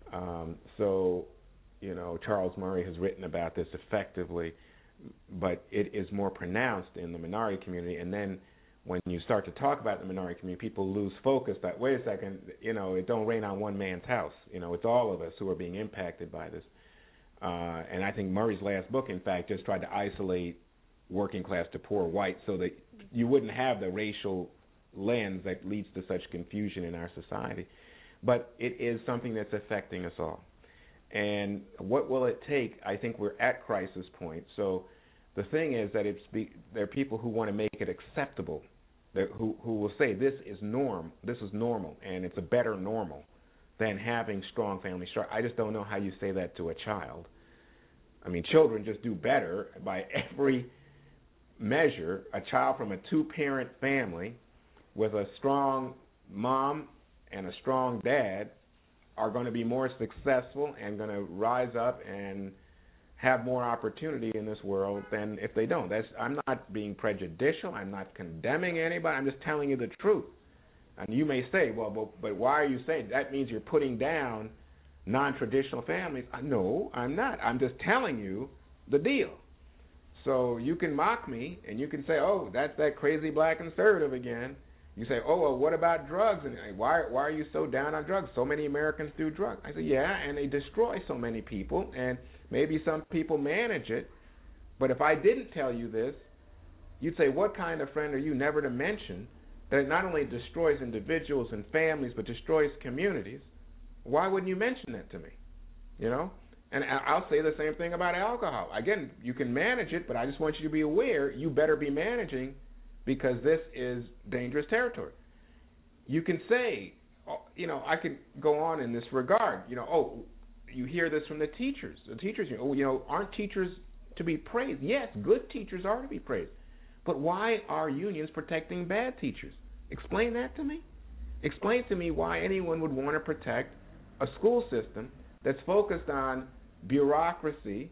[SPEAKER 15] Charles Murray has written about this effectively, but it is more pronounced in the minority community. And then when you start to talk about the minority community, people lose focus that, wait a second, it don't rain on one man's house. It's all of us who are being impacted by this. And I think Murray's last book, in fact, just tried to isolate working class to poor white so that you wouldn't have the racial lens that leads to such confusion in our society. But it is something that's affecting us all. And what will it take? I think we're at crisis point. So the thing is that there are people who want to make it acceptable, who will say this is normal, and it's a better normal than having strong family structure. I just don't know how you say that to a child. Children just do better by every measure. A child from a two-parent family with a strong mom and a strong dad are going to be more successful and going to rise up and have more opportunity in this world than if they don't. I'm not being prejudicial. I'm not condemning anybody. I'm just telling you the truth. And you may say, well, but why are you saying that? Means you're putting down non-traditional families. No, I'm not. I'm just telling you the deal. So you can mock me and you can say, oh, that's that crazy black conservative again. You say, oh, well, what about drugs? And why are you so down on drugs? So many Americans do drugs. I say, yeah, and they destroy so many people, and maybe some people manage it. But if I didn't tell you this, you'd say, what kind of friend are you never to mention that it not only destroys individuals and families, but destroys communities? Why wouldn't you mention that to me? And I'll say the same thing about alcohol. Again, you can manage it, but I just want you to be aware you better be managing because this is dangerous territory. You can say, I could go on in this regard. You hear this from the teachers. The teachers, aren't teachers to be praised? Yes, good teachers are to be praised. But why are unions protecting bad teachers? Explain that to me. Explain to me why anyone would want to protect a school system that's focused on bureaucracy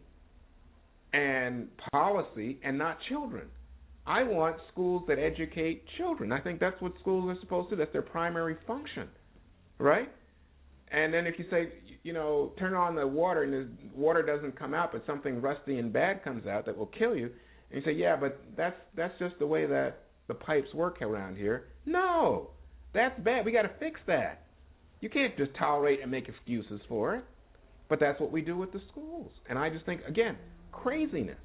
[SPEAKER 15] and policy and not children. I want schools that educate children. I think that's what schools are supposed to do. That's their primary function, right? And then if you say, turn on the water and the water doesn't come out, but something rusty and bad comes out that will kill you, and you say, yeah, but that's just the way that the pipes work around here. No, that's bad. We got to fix that. You can't just tolerate and make excuses for it. But that's what we do with the schools. And I just think, again, craziness.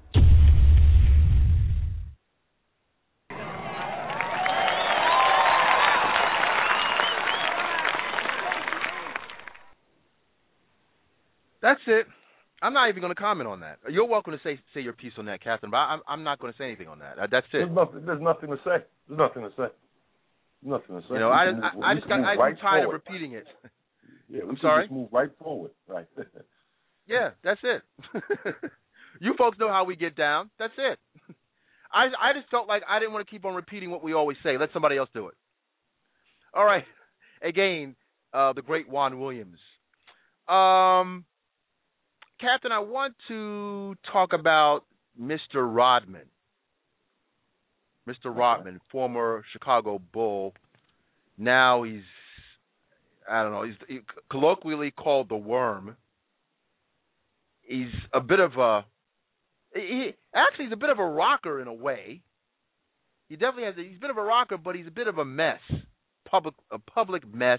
[SPEAKER 10] That's it. I'm not even going to comment on that. You're welcome to say your piece on that, Captain, but I'm not going to say anything on that. That's it.
[SPEAKER 12] There's nothing to say. There's nothing to say. Nothing to say.
[SPEAKER 10] I'm tired of repeating it.
[SPEAKER 12] Yeah,
[SPEAKER 10] I'm sorry.
[SPEAKER 12] Just move right forward, right?
[SPEAKER 10] Yeah, that's it. You folks know how we get down. That's it. I just felt like I didn't want to keep on repeating what we always say. Let somebody else do it. All right. Again, the great Juan Williams. Captain, I want to talk about Mr. Rodman. Mr. Rodman, former Chicago Bull. Now he's he's colloquially called the Worm. He's a bit of he's a bit of a rocker in a way. He definitely he's a bit of a rocker, but he's a bit of a mess. A public mess.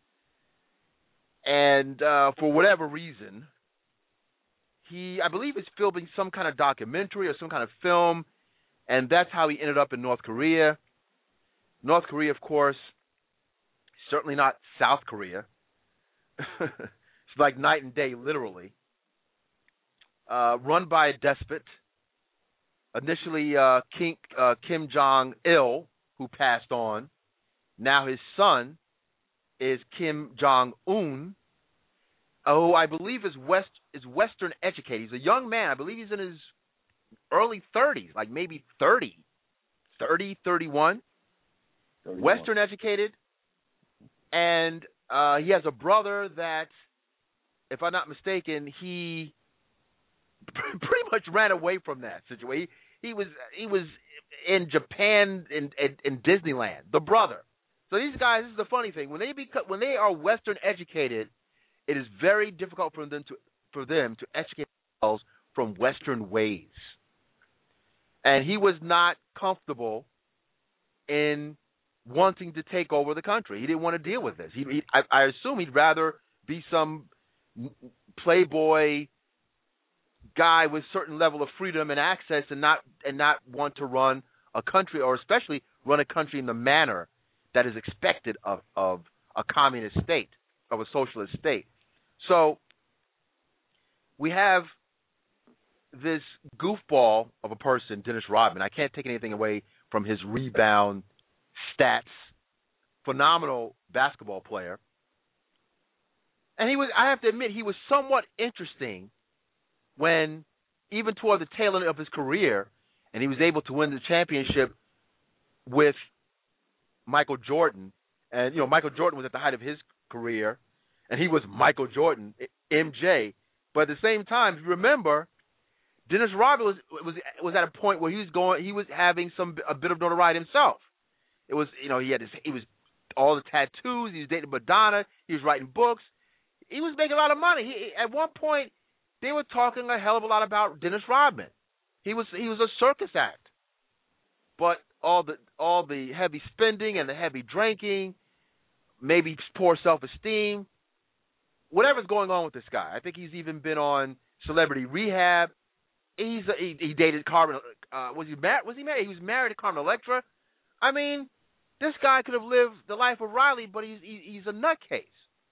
[SPEAKER 10] And for whatever reason, I believe he's filming some kind of documentary or some kind of film, and that's how he ended up in North Korea. North Korea, of course, certainly not South Korea. It's like night and day, literally. Run by a despot. Initially, Kim Jong-il, who passed on. Now his son is Kim Jong-un, who I believe is Western educated. He's a young man. I believe he's in his early 30s, like maybe 31. 31. Western educated. And he has a brother that, if I'm not mistaken, he pretty much ran away from that situation. He was in Japan in Disneyland. The brother. So these guys, this is the funny thing. When they are Western educated, it is very difficult for them to educate themselves from Western ways. And he was not comfortable in wanting to take over the country. He didn't want to deal with this. I assume he'd rather be some playboy guy with certain level of freedom and access, and not want to run a country, or especially run a country in the manner that is expected of a communist state, of a socialist state. So we have this goofball of a person, Dennis Rodman. I can't take anything away from his rebound stats. Phenomenal basketball player. And I have to admit, he was somewhat interesting when, even toward the tail end of his career, and he was able to win the championship with Michael Jordan. And, Michael Jordan was at the height of his career, and he was Michael Jordan, MJ. But at the same time, if you remember, Dennis Rodman was at a point where he was having a bit of notoriety himself. It was, he was all the tattoos. He was dating Madonna. He was writing books. He was making a lot of money. At one point, they were talking a hell of a lot about Dennis Rodman. He was a circus act. But all the heavy spending and the heavy drinking, maybe poor self-esteem, whatever's going on with this guy. I think he's even been on Celebrity Rehab. He dated Carmen. Was he married? He was married to Carmen Electra. I mean, this guy could have lived the life of Riley, but he's a nutcase.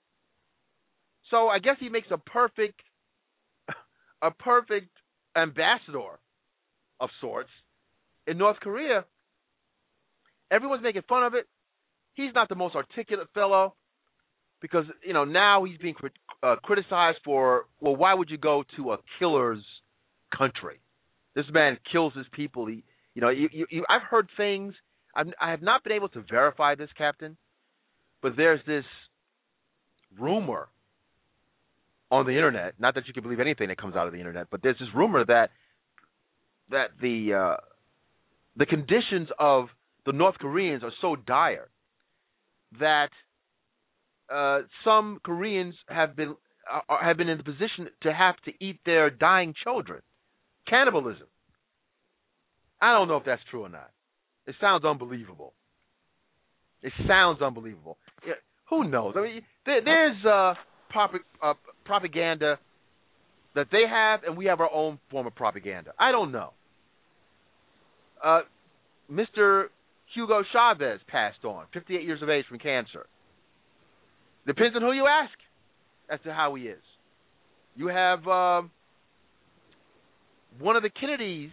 [SPEAKER 10] So I guess he makes a perfect ambassador of sorts in North Korea. Everyone's making fun of it. He's not the most articulate fellow, because now he's being criticized for, well, why would you go to a killer's country? This man kills his people. I've heard things. I have not been able to verify this, Captain, but there's this rumor on the internet. Not that you can believe anything that comes out of the internet, but there's this rumor that the conditions of the North Koreans are so dire that some Koreans have been in the position to have to eat their dying children. Cannibalism. I don't know if that's true or not. It sounds unbelievable. Yeah, who knows? I mean, there's propaganda that they have, and we have our own form of propaganda. I don't know. Mr. Hugo Chavez passed on, 58 years of age from cancer. Depends on who you ask as to how he is. You have one of the Kennedys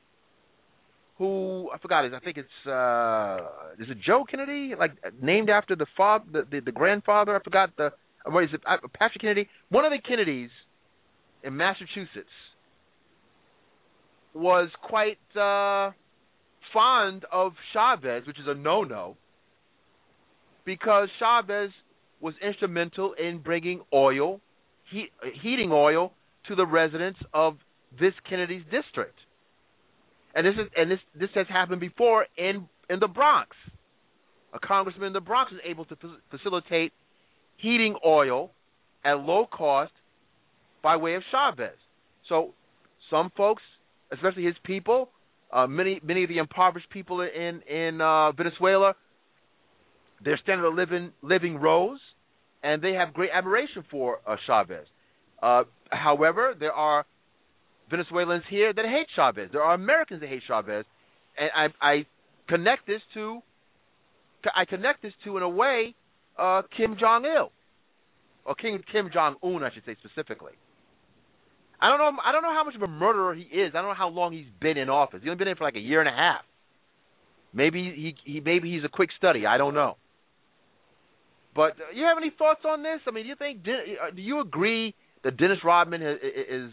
[SPEAKER 10] who, I forgot, I think it's, is it Joe Kennedy? Like, named after the grandfather? I forgot what is it? Patrick Kennedy? One of the Kennedys in Massachusetts was quite fond of Chavez, which is a no-no, because Chavez was instrumental in bringing oil, heating oil, to the residents of this Kennedy's district. And this has happened before in the Bronx. A congressman in the Bronx was able to facilitate heating oil at low cost by way of Chavez. So some folks, especially his people, many of the impoverished people in Venezuela, their standard of living rose, and they have great admiration for Chavez. However, there are Venezuelans here that hate Chavez. There are Americans that hate Chavez, and I connect this to in a way Kim Jong-il, or Kim Jong-un, I should say specifically. I don't know how much of a murderer he is. I don't know how long he's been in office. He's only been in for like a year and a half. Maybe he's a quick study. I don't know. But you have any thoughts on this? I mean, do you agree that Dennis Rodman is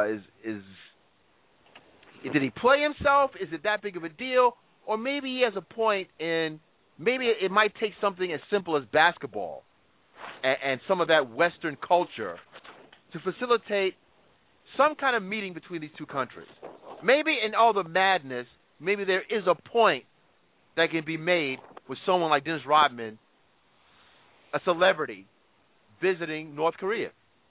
[SPEAKER 10] did he play himself? Is it that big of a deal? Or maybe he has a point in, maybe it might take something as simple as basketball and some of that Western culture to facilitate some kind of meeting between these two countries. Maybe in all the madness, maybe there is a point that can be made with someone like Dennis Rodman, a celebrity, visiting North Korea.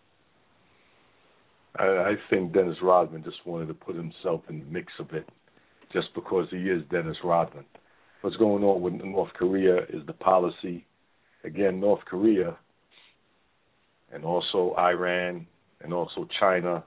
[SPEAKER 12] I think Dennis Rodman just wanted to put himself in the mix of it just because he is Dennis Rodman. What's going on with North Korea is the policy. Again, North Korea and also Iran and also China.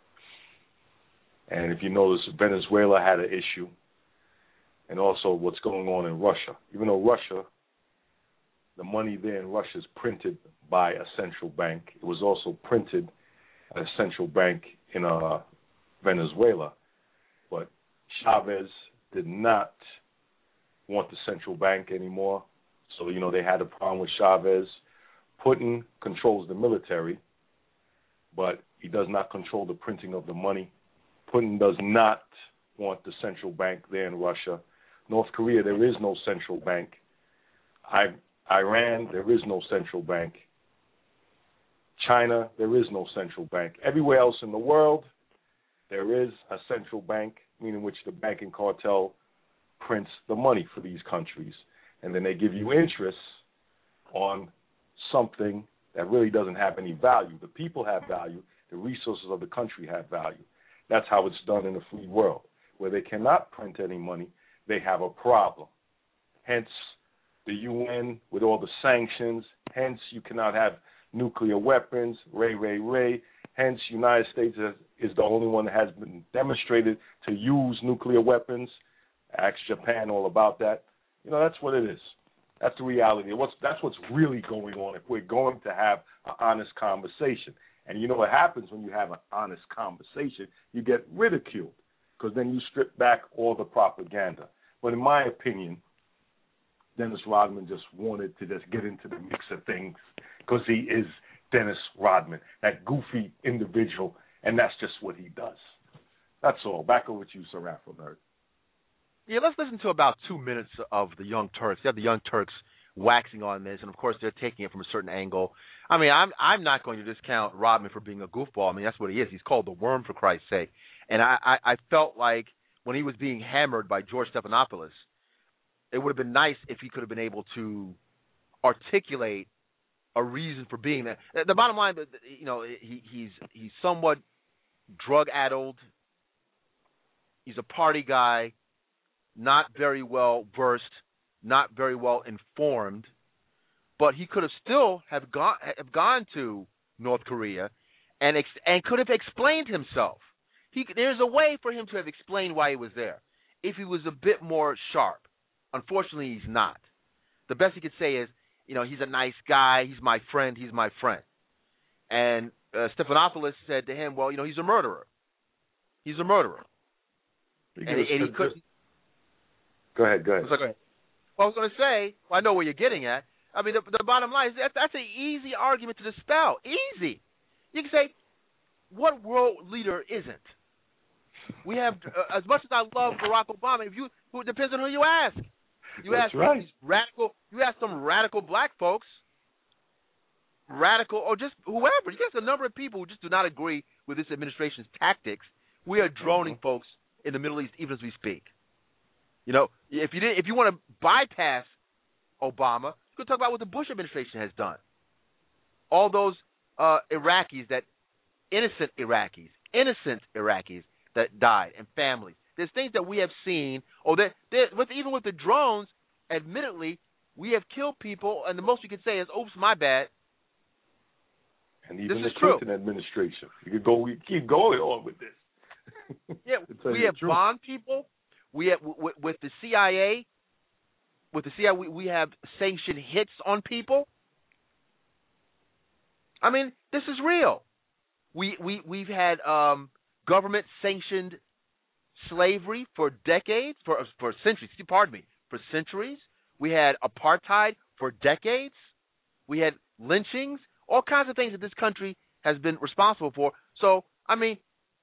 [SPEAKER 12] And if you notice, Venezuela had an issue. And also what's going on in Russia. Even though Russia, the money there in Russia is printed by a central bank, it was also printed at a central bank in Venezuela. But Chavez did not want the central bank anymore. So, they had a problem with Chavez. Putin controls the military, but he does not control the printing of the money. Putin does not want the central bank there in Russia. North Korea, there is no central bank. Iran, there is no central bank. China, there is no central bank. Everywhere else in the world, there is a central bank, meaning which the banking cartel prints the money for these countries. And then they give you interest on something that really doesn't have any value. The people have value. The resources of the country have value. That's how it's done in the free world. Where they cannot print any money, they have a problem. Hence, the UN with all the sanctions. Hence, you cannot have nuclear weapons. Ray. Hence, United States is the only one that has been demonstrated to use nuclear weapons. Ask Japan all about that. That's what it is. That's the reality. That's what's really going on if we're going to have an honest conversation. And you know what happens when you have an honest conversation? You get ridiculed because then you strip back all the propaganda. But in my opinion, Dennis Rodman just wanted to just get into the mix of things because he is Dennis Rodman, that goofy individual, and that's just what he does. That's all. Back over to you, Sir Afro Nerd.
[SPEAKER 10] Yeah, let's listen to about 2 minutes of the Young Turks. You have the Young Turks waxing on this, and of course they're taking it from a certain angle. I mean, I'm not going to discount Rodman for being a goofball. I mean, that's what he is. He's called the Worm, for Christ's sake. And I felt like when he was being hammered by George Stephanopoulos, it would have been nice if he could have been able to articulate a reason for being there. The bottom line, he's somewhat drug-addled. He's a party guy, not very well versed, not very well informed, but he could have still have gone to North Korea and could have explained himself. There's a way for him to have explained why he was there if he was a bit more sharp. Unfortunately, he's not. The best he could say is, he's a nice guy, he's my friend. And Stephanopoulos said to him, well, he's a murderer. He's a murderer. And he couldn't.
[SPEAKER 12] Go ahead.
[SPEAKER 10] Well, I was going to say, I know where you're getting at. I mean, the bottom line is that's an easy argument to dispel. Easy. You can say, what world leader isn't? We have, as much as I love Barack Obama, it depends on who you ask. You ask these radical. You ask some radical black folks, or just whoever. You ask a number of people who just do not agree with this administration's tactics. We are droning folks in the Middle East even as we speak. If you want to bypass Obama, you can talk about what the Bush administration has done. All those innocent Iraqis that died, and families. There's things that we have seen, even with the drones, admittedly, we have killed people, and the most you could say is, oops, my bad.
[SPEAKER 12] And even the Clinton administration. You keep going on with this.
[SPEAKER 10] Yeah, we have bombed people. We have, with the CIA, we have sanctioned hits on people. I mean, this is real. We've had government-sanctioned slavery for decades, for centuries. For centuries. We had apartheid for decades. We had lynchings, all kinds of things that this country has been responsible for. So, I mean,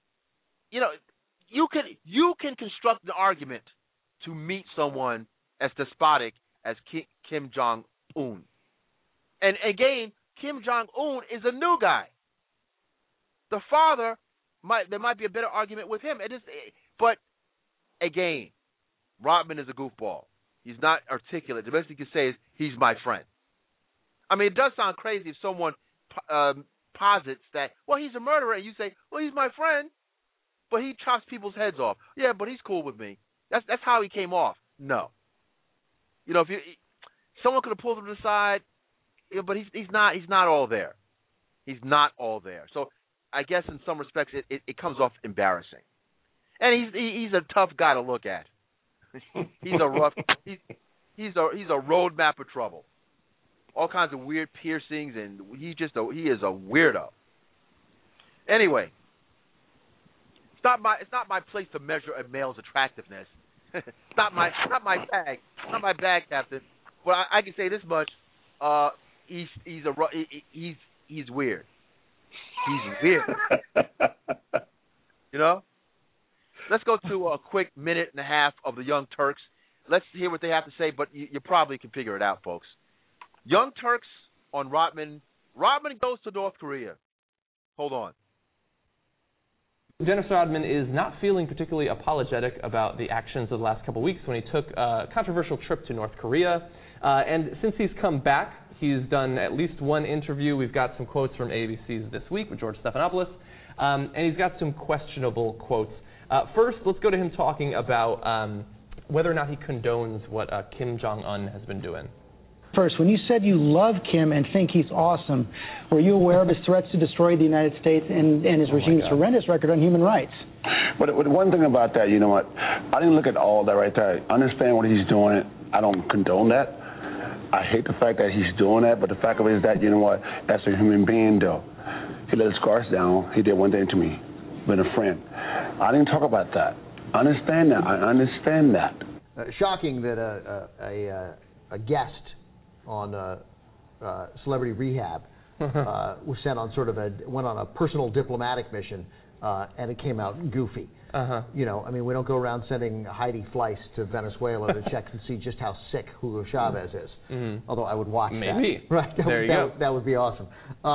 [SPEAKER 10] you can construct the argument to meet someone as despotic as Kim Jong-un. And again, Kim Jong-un is a new guy. The father, there might be a better argument with him. But again, Rodman is a goofball. He's not articulate. The best he can say is, he's my friend. I mean, it does sound crazy if someone posits that, well, he's a murderer, and you say, well, he's my friend, but he chops people's heads off. Yeah, but he's cool with me. That's how he came off. No. If someone could have pulled him to the side, but he's not all there. He's not all there. So I guess in some respects it comes off embarrassing. And he's a tough guy to look at. He's a rough. He's a roadmap of trouble. All kinds of weird piercings, and he is a weirdo. Anyway, it's not my place to measure a male's attractiveness. It's not my bag. It's not my bag, Captain. But I can say this much: he's weird. He's weird. Let's go to a quick minute and a half of the Young Turks. Let's hear what they have to say, but you probably can figure it out, folks. Young Turks on Rodman. Rodman goes to North Korea. Hold on.
[SPEAKER 16] Dennis Rodman is not feeling particularly apologetic about the actions of the last couple of weeks when he took a controversial trip to North Korea. And since he's come back, he's done at least one interview. We've got some quotes from ABC's This Week with George Stephanopoulos. And he's got some questionable quotes. First, let's go to him talking about whether or not he condones what Kim Jong-un has been doing.
[SPEAKER 17] First, when you said you love Kim and think he's awesome, were you aware of his threats to destroy the United States and his regime's horrendous record on human rights?
[SPEAKER 18] But one thing about that, you know what? I didn't look at all that right there. I understand what he's doing. I don't condone that. I hate the fact that he's doing that, but the fact of it is that, you know what? That's a human being, though. He let his guards down. He did one thing to me, been a friend. I didn't talk about that. I understand that.
[SPEAKER 19] Shocking that a guest on Celebrity Rehab was sent on went on a personal diplomatic mission, and it came out goofy. We don't go around sending Heidi Fleiss to Venezuela to check and see just how sick Hugo Chavez is. Mm-hmm. Although I would watch
[SPEAKER 16] Maybe.
[SPEAKER 19] that. Right.
[SPEAKER 16] There you go.
[SPEAKER 19] That would be awesome.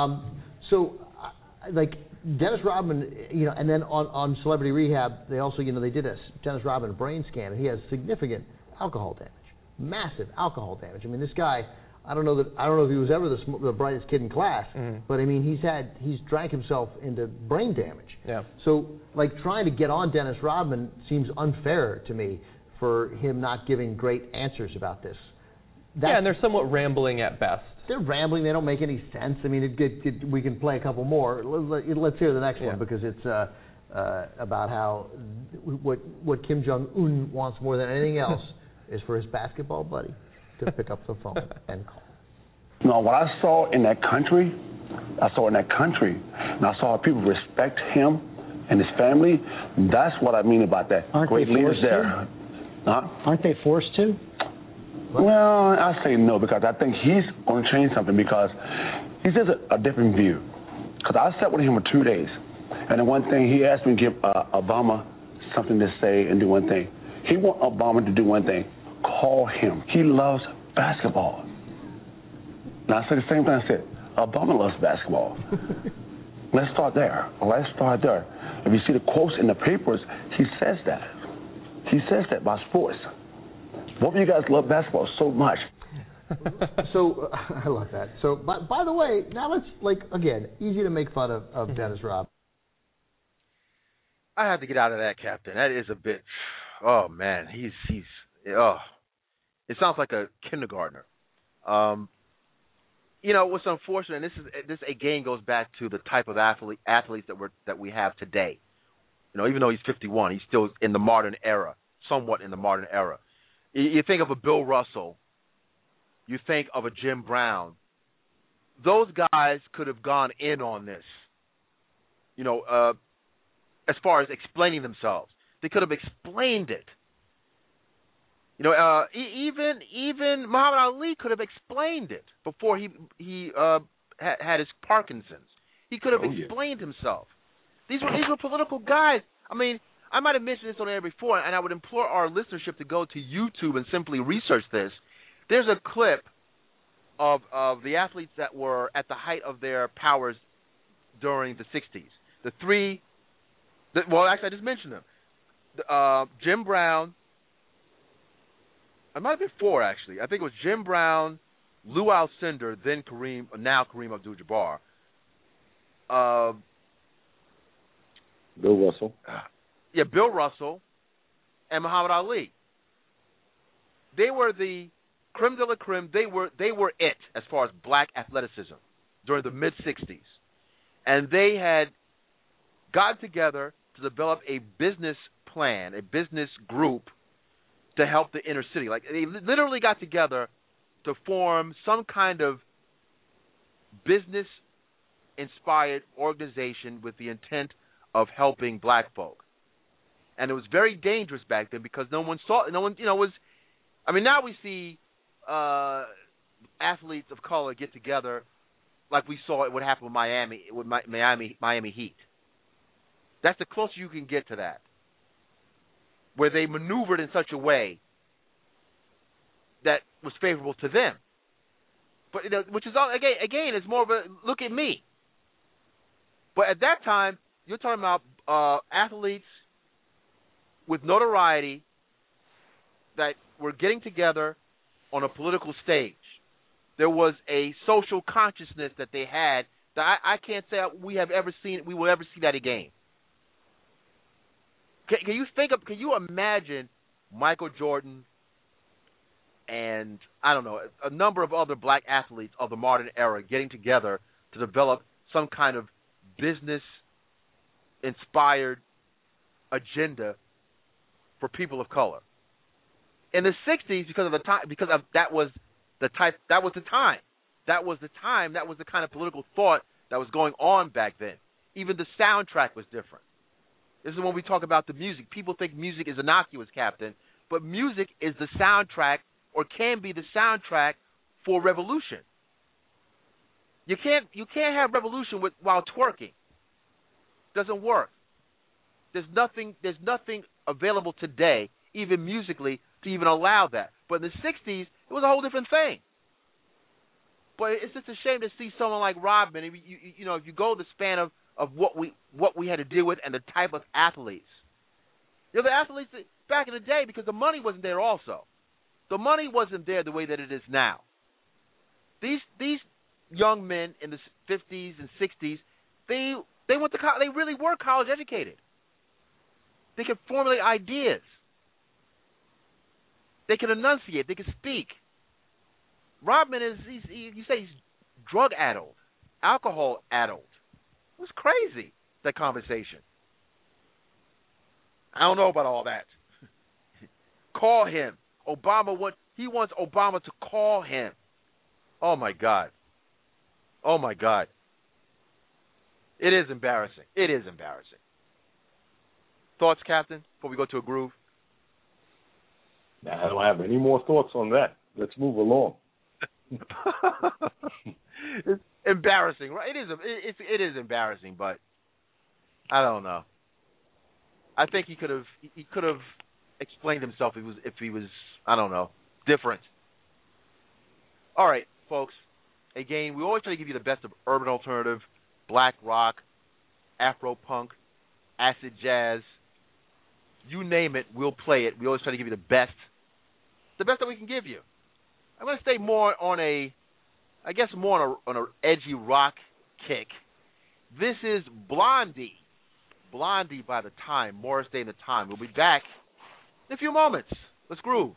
[SPEAKER 19] Dennis Rodman, and then on Celebrity Rehab, they also, they did a Dennis Rodman brain scan, and he has significant alcohol damage, massive alcohol damage. I mean, this guy, I don't know if he was ever the brightest kid in class, but I mean he's drank himself into brain damage.
[SPEAKER 16] Yeah.
[SPEAKER 19] So like trying to get on Dennis Rodman seems unfair to me for him not giving great answers about this.
[SPEAKER 16] And they're somewhat rambling at best.
[SPEAKER 19] They're rambling. They don't make any sense. I mean, we can play a couple more. Let's hear the next one because it's about how what Kim Jong-un wants more than anything else is for his basketball buddy to pick up the phone and call.
[SPEAKER 18] No, what I saw in that country, and I saw how people respect him and his family. That's what I mean about that.
[SPEAKER 17] Aren't
[SPEAKER 18] Great
[SPEAKER 17] they
[SPEAKER 18] leaders
[SPEAKER 17] forced
[SPEAKER 18] there. Huh?
[SPEAKER 17] Aren't they forced to?
[SPEAKER 18] Well, I say no because I think he's going to change something because he says a different view. Because I sat with him for 2 days, and the one thing he asked me to give Obama something to say and do one thing. He wants Obama to do one thing. Call him. He loves basketball. And I said the same thing I said. Obama loves basketball. Let's start there. If you see the quotes in the papers, he says that. He says that about sports. Both of you guys love basketball so much.
[SPEAKER 19] So I love that. So by the way, now let's again, easy to make fun of Dennis Rodman.
[SPEAKER 10] I have to get out of that, Captain. That is a bit. Oh man, he's. It sounds like a kindergartner. What's unfortunate, and this again goes back to the type of athletes that we have today. Even though he's 51, he's still in the modern era, somewhat in the modern era. You think of a Bill Russell, you think of a Jim Brown. Those guys could have gone in on this. As far as explaining themselves, they could have explained it. Even Muhammad Ali could have explained it before he had his Parkinson's. He could have explained himself. These were political guys. I mean, I might have mentioned this on air before, and I would implore our listenership to go to YouTube and simply research this. There's a clip of the athletes that were at the height of their powers during the 60s. I just mentioned them. Jim Brown. It might have been 4, actually. I think it was Jim Brown, Lou Alcindor, then Kareem Abdul-Jabbar.
[SPEAKER 12] Bill Russell.
[SPEAKER 10] Bill Russell and Muhammad Ali. They were the creme de la creme. They were it as far as black athleticism during the mid-'60s. And they had got together to develop a business plan, a business group to help the inner city. Like, they literally got together to form some kind of business-inspired organization with the intent of helping black folk. And it was very dangerous back then because no one, was. I mean, now we see athletes of color get together, like we saw what happened with Miami Heat. That's the closest you can get to that, where they maneuvered in such a way that was favorable to them. But which is again, it's more of a look at me. But at that time, you're talking about athletes with notoriety that were getting together on a political stage. There was a social consciousness that they had that I can't say we will ever see that again. Can you imagine Michael Jordan and, I don't know, a number of other black athletes of the modern era getting together to develop some kind of business-inspired agenda for people of color? In the 60s, that was the time. That was the kind of political thought that was going on back then. Even the soundtrack was different. This is when we talk about the music. People think music is innocuous, Captain, but music is the soundtrack, or can be the soundtrack, for revolution. You can't have revolution while twerking. Doesn't work. There's nothing available today, even musically, to even allow that. But in the 60s, it was a whole different thing. But it's just a shame to see someone like Rodman. If you go the span of what we had to deal with and the type of athletes. The athletes back in the day, because the money wasn't there also. The money wasn't there the way that it is now. These young men in the 50s and 60s, they went to college. They really were college educated. They could formulate ideas. They can enunciate. They can speak. Rodman you say he's drug addled, alcohol addled. It was crazy, that conversation. I don't know about all that. Call him. He wants Obama to call him. Oh my God. Oh my God. It is embarrassing. It is embarrassing. Thoughts, Captain, before we go to a groove?
[SPEAKER 12] I don't have any more thoughts on that. Let's move along.
[SPEAKER 10] It's embarrassing, right? It is embarrassing, but I don't know. I think he could have explained himself if he was I don't know, different. All right, folks. Again, we always try to give you the best of urban alternative, black rock, Afro punk, acid jazz. You name it, we'll play it. We always try to give you the best that we can give you. I'm going to stay more on an edgy rock kick. This is Blondie by The Time, Morris Day and The Time. We'll be back in a few moments. Let's groove.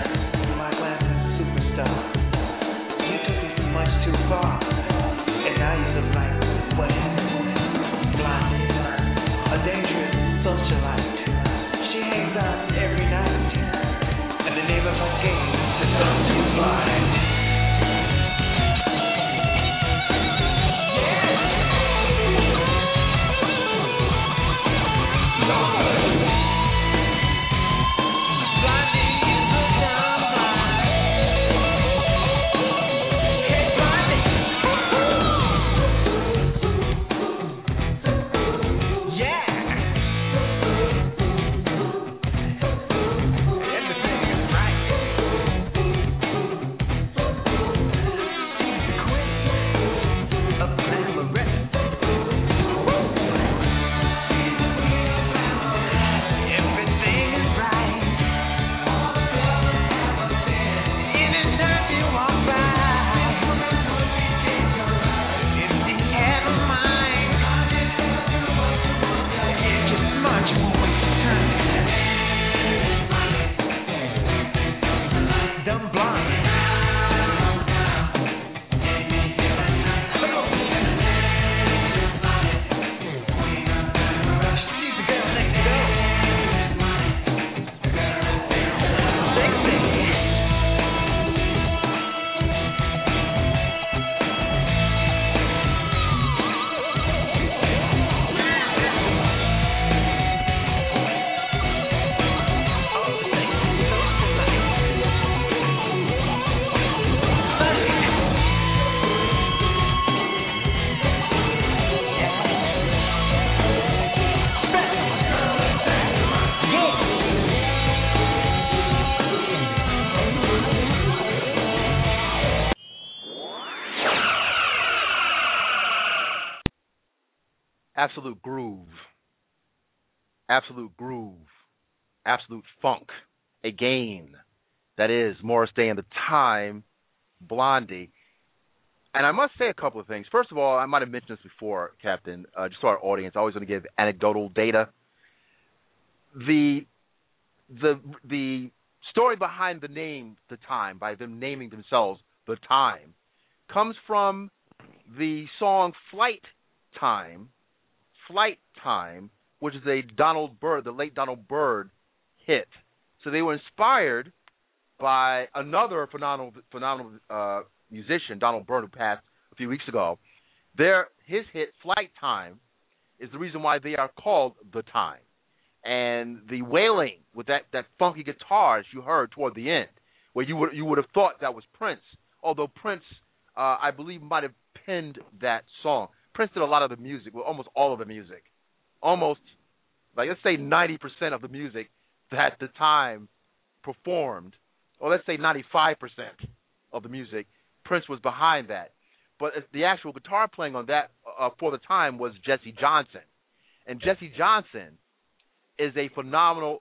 [SPEAKER 13] And now
[SPEAKER 10] absolute groove, absolute funk, again. That is Morris Day and the Time, Blondie. And I must say a couple of things. First of all, I might have mentioned this before, Captain, just to our audience. I always want to give anecdotal data. The story behind the name The Time, by them naming themselves The Time, comes from the song Flight Time, which is a Donald Byrd, the late Donald Byrd hit. So they were inspired by another phenomenal musician, Donald Byrd, who passed a few weeks ago. His hit Flight Time is the reason why they are called The Time. And the wailing with that funky guitar, as you heard toward the end, where you would have thought that was Prince, although Prince, I believe, might have penned that song. Prince did a lot of the music, well, almost all of the music, almost, like, let's say 90% of the music that The Time performed, or let's say 95% of the music, Prince was behind that. But the actual guitar playing on that for The Time was Jesse Johnson. And Jesse Johnson is a phenomenal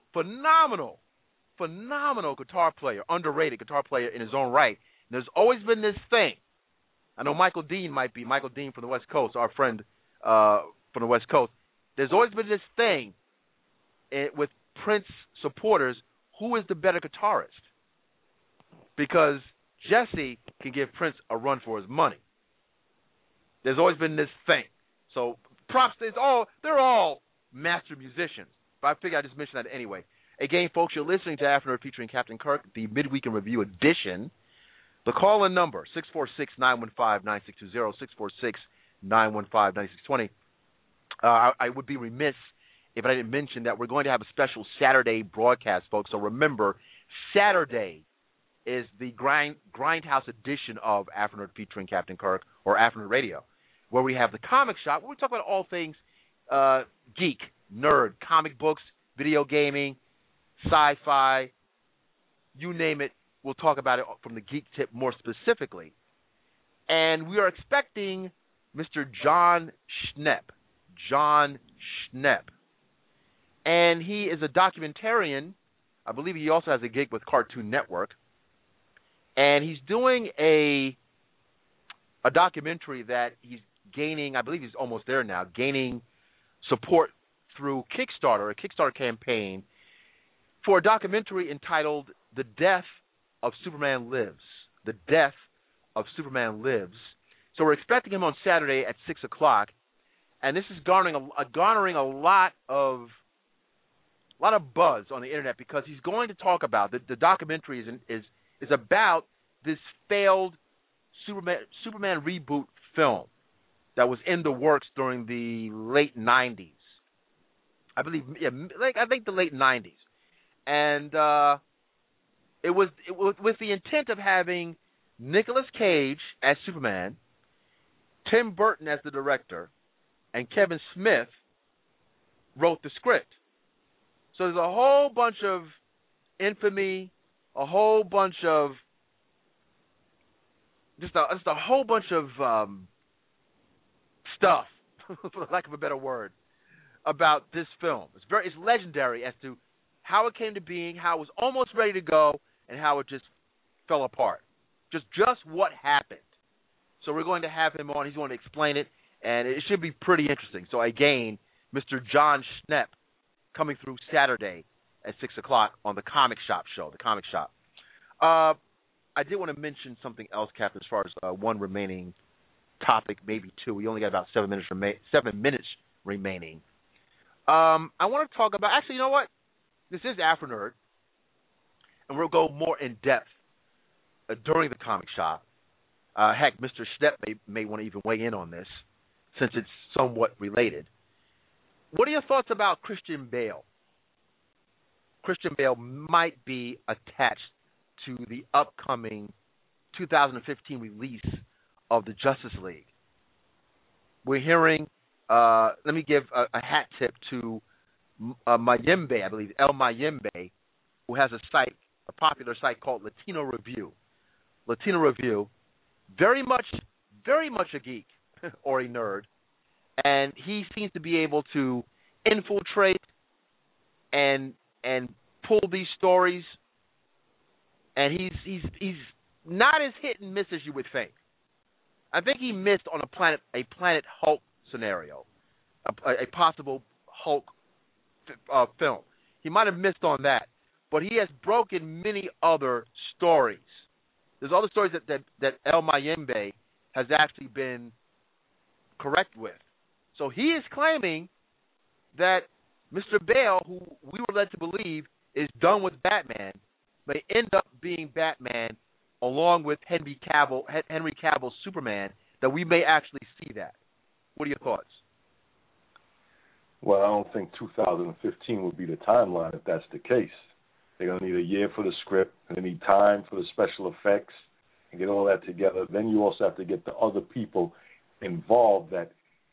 [SPEAKER 10] guitar player, underrated guitar player in his own right. And there's always been this thing. I know Michael Dean from the West Coast, our friend from the West Coast. There's always been this thing with Prince supporters, who is the better guitarist? Because Jesse can give Prince a run for his money. There's always been this thing. So props, they're all master musicians. But I figure I just mentioned that anyway. Again, folks, you're listening to Afternoon featuring Captain Kirk, the Midweek in Review edition. The call-in number, 646-915-9620, 646-915-9620. I would be remiss if I didn't mention that we're going to have a special Saturday broadcast, folks. So remember, Saturday is the Grindhouse edition of Afternoon featuring Captain Kirk, or Afternoon Radio, where we have the comic shop, where we talk about all things geek, nerd, comic books, video gaming, sci-fi, you name it. We'll talk about it from the geek tip more specifically. And we are expecting Mr. John Schnepp. And he is a documentarian. I believe he also has a gig with Cartoon Network. And he's doing a documentary that he's gaining, I believe he's almost there now, gaining support through Kickstarter, a Kickstarter campaign for a documentary entitled The Death of Superman Lives. The Death of Superman Lives. So we're expecting him on Saturday at 6 o'clock, and this is garnering a lot of buzz on the internet because he's going to talk about the documentary is about this failed Superman reboot film that was in the works during the late 90s. I believe, I think the late 90s. And it was with the intent of having Nicolas Cage as Superman, Tim Burton as the director, and Kevin Smith wrote the script. So there's a whole bunch of infamy, a whole bunch of just a whole bunch of stuff, for lack of a better word, about this film. It's legendary as to how it came to being, how it was almost ready to go, and how it just fell apart. Just what happened. So we're going to have him on. He's going to explain it, and it should be pretty interesting. So again, Mr. John Schnepp coming through Saturday at 6 o'clock on the Comic Shop show, the Comic Shop. I did want to mention something else, Captain, as far as one remaining topic, maybe two. We only got about 7 minutes remaining. I want to talk about, actually, you know what? This is Afro Nerd, and we'll go more in depth during the Comic Shop. Heck, Mr. Schnepp may want to even weigh in on this, since it's somewhat related. What are your thoughts about Christian Bale? Christian Bale might be attached to the upcoming 2015 release of the Justice League. We're hearing, let me give a hat tip to Mayimbe, I believe, El Mayimbe, who has a popular site called Latino Review. Latino Review, very much a geek or a nerd, and he seems to be able to infiltrate and pull these stories. And he's not as hit and miss as you would think. I think he missed on a Planet Hulk scenario, a possible Hulk film. He might have missed on that, but he has broken many other stories. There's other stories that El Mayimbe has actually been correct with. So he is claiming that Mr. Bale, who we were led to believe is done with Batman, may end up being Batman along with Henry Cavill's Superman, that we may actually see that. What are your thoughts?
[SPEAKER 12] Well, I don't think 2015 would be the timeline if that's the case. They're going to need a year for the script, and they need time for the special effects and get all that together. Then you also have to get the other people involved that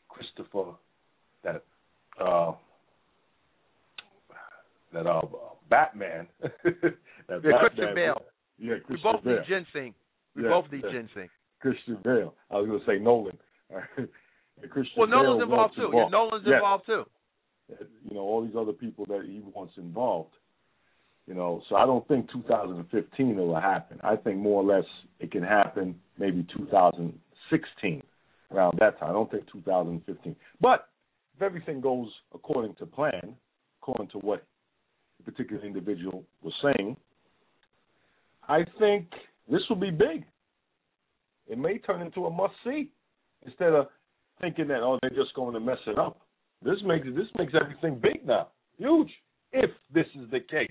[SPEAKER 12] Batman.
[SPEAKER 10] Christian Bale.
[SPEAKER 12] Yeah, Christian
[SPEAKER 10] we both
[SPEAKER 12] Bale.
[SPEAKER 10] need ginseng. We both need ginseng.
[SPEAKER 12] Christian Bale. I was going to say Nolan.
[SPEAKER 10] Nolan's involved too. Yeah, Nolan's involved too.
[SPEAKER 12] All these other people that he wants involved. So I don't think 2015 it will happen. I think more or less it can happen maybe 2016, around that time. I don't think 2015. But if everything goes according to plan, according to what the particular individual was saying, I think this will be big. It may turn into a must-see instead of thinking that, they're just going to mess it up. This makes everything big now, huge, if this is the case.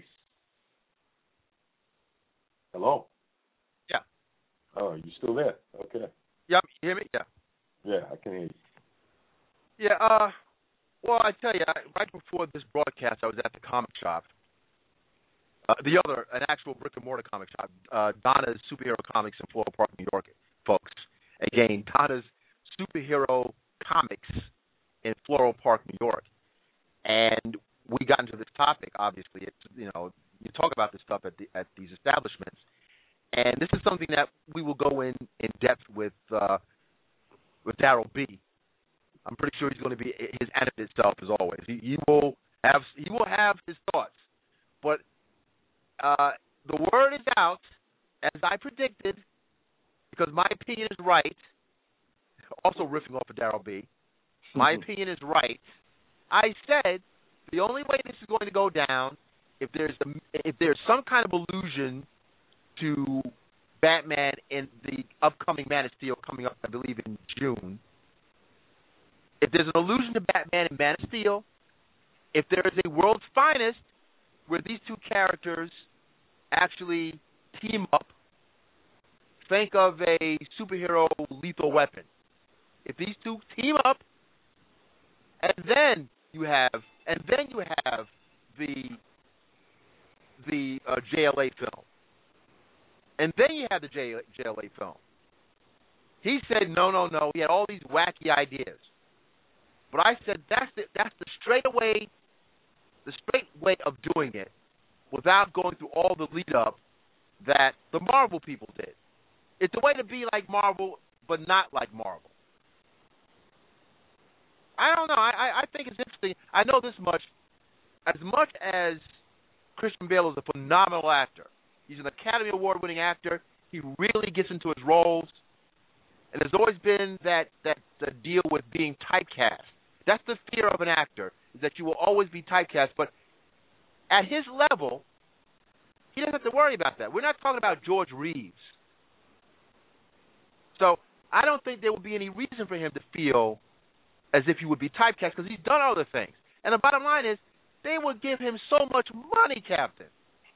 [SPEAKER 12] Hello?
[SPEAKER 10] Yeah.
[SPEAKER 12] Oh, you still there? Okay.
[SPEAKER 10] Yeah, you hear me? Yeah.
[SPEAKER 12] Yeah, I can hear you.
[SPEAKER 10] Yeah, well, I tell you, right before this broadcast, I was at the comic shop. An actual brick-and-mortar comic shop, Donna's Superhero Comics in Floral Park, New York, folks. Again, Donna's Superhero Comics in Floral Park, New York. And we got into this topic, obviously. It's, you talk about this stuff at these establishments. And this is something that we will go in depth with Daryl B. I'm pretty sure he's going to be his animated self as always. He will have his thoughts. But the word is out, as I predicted, because my opinion is right. Also riffing off of Daryl B. My opinion is right. I said the only way this is going to go down if there's some kind of allusion to Batman in the upcoming Man of Steel coming up, I believe, in June. If there's an allusion to Batman and Man of Steel, if there is a World's Finest where these two characters actually team up, think of a superhero Lethal Weapon. If these two team up, and then you have the JLA film, and then you have the JLA film. He said no. He had all these wacky ideas, but I said that's the straight way of doing it, without going through all the lead up that the Marvel people did. It's a way to be like Marvel, but not like Marvel. I don't know. I think it's interesting. I know this much. As much as Christian Bale is a phenomenal actor, he's an Academy Award-winning actor. He really gets into his roles. And there's always been that deal with being typecast. That's the fear of an actor, is that you will always be typecast. But at his level, he doesn't have to worry about that. We're not talking about George Reeves. So I don't think there would be any reason for him to feel as if he would be typecast, because he's done other things. And the bottom line is, they would give him so much money, Captain.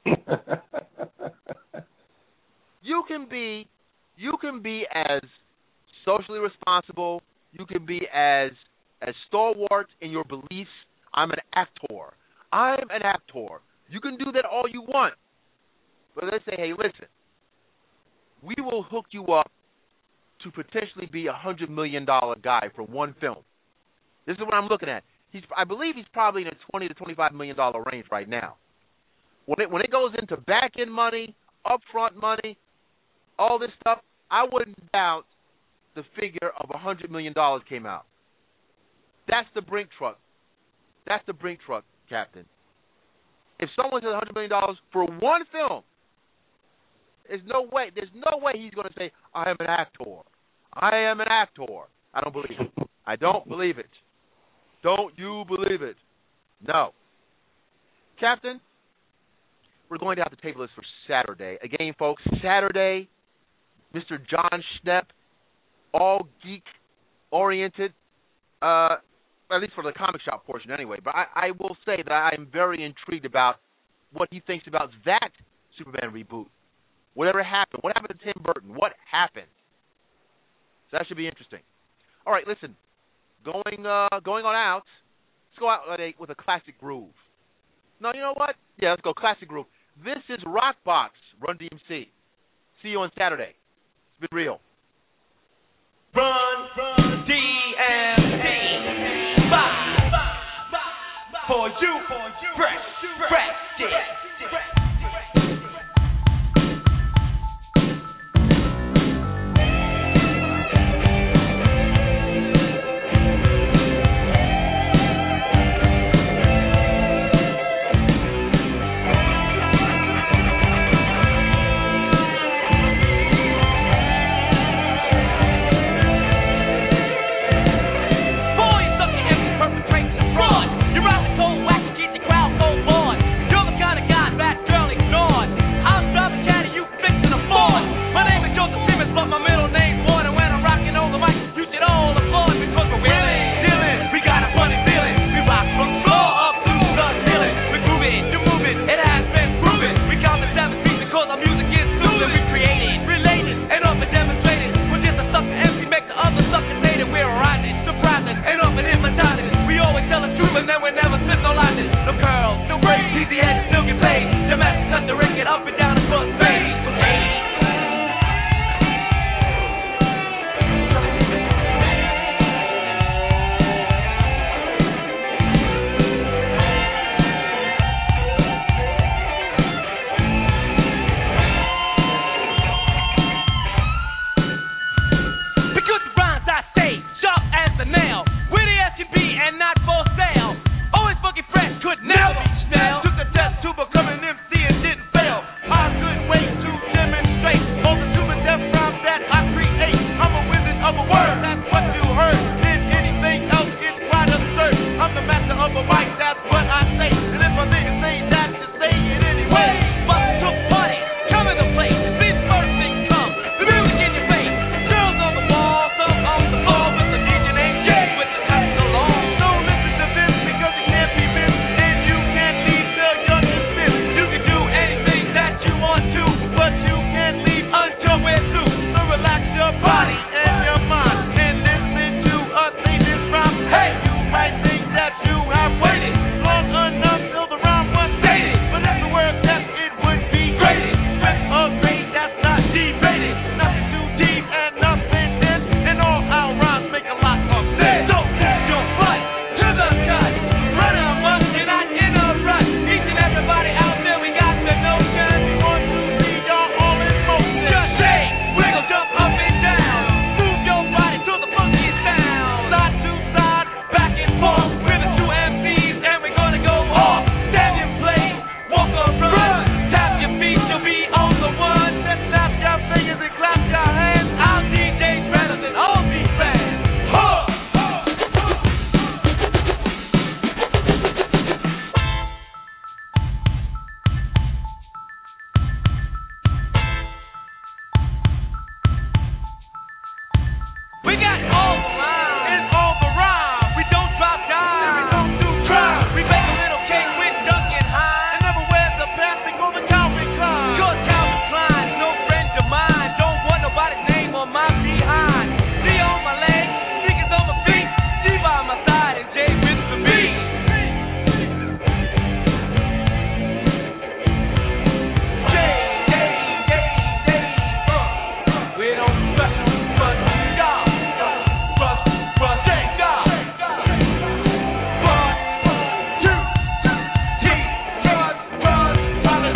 [SPEAKER 10] You can be as socially responsible. You can be as stalwart in your beliefs. I'm an actor. You can do that all you want. But let's say, hey, listen, we will hook you up to potentially be $100 million guy for one film. This is what I'm looking at. I believe he's probably in a $20 to $25 million range right now. When it goes into back-end money, upfront money, all this stuff, I wouldn't doubt the figure of $100 million came out. That's the Brink truck. That's the Brink truck, Captain. If someone says $100 million for one film, there's no way he's going to say, I am an actor. I am an actor. I don't believe it. I don't believe it. Don't you believe it? No. Captain, we're going to have to table this for Saturday. Again, folks, Saturday, Mr. John Schnepp, all geek-oriented, at least for the comic shop portion anyway. But I will say that I'm very intrigued about what he thinks about that Superman reboot. Whatever happened. What happened to Tim Burton? What happened? So that should be interesting. All right, listen. Going on out. Let's go out with a classic groove. No, you know what? Yeah, let's go classic groove. This is Rockbox, Run DMC. See you on Saturday. It's been real.
[SPEAKER 13] Run DMC. For you, fresh,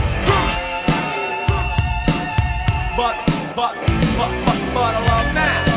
[SPEAKER 5] but I love now.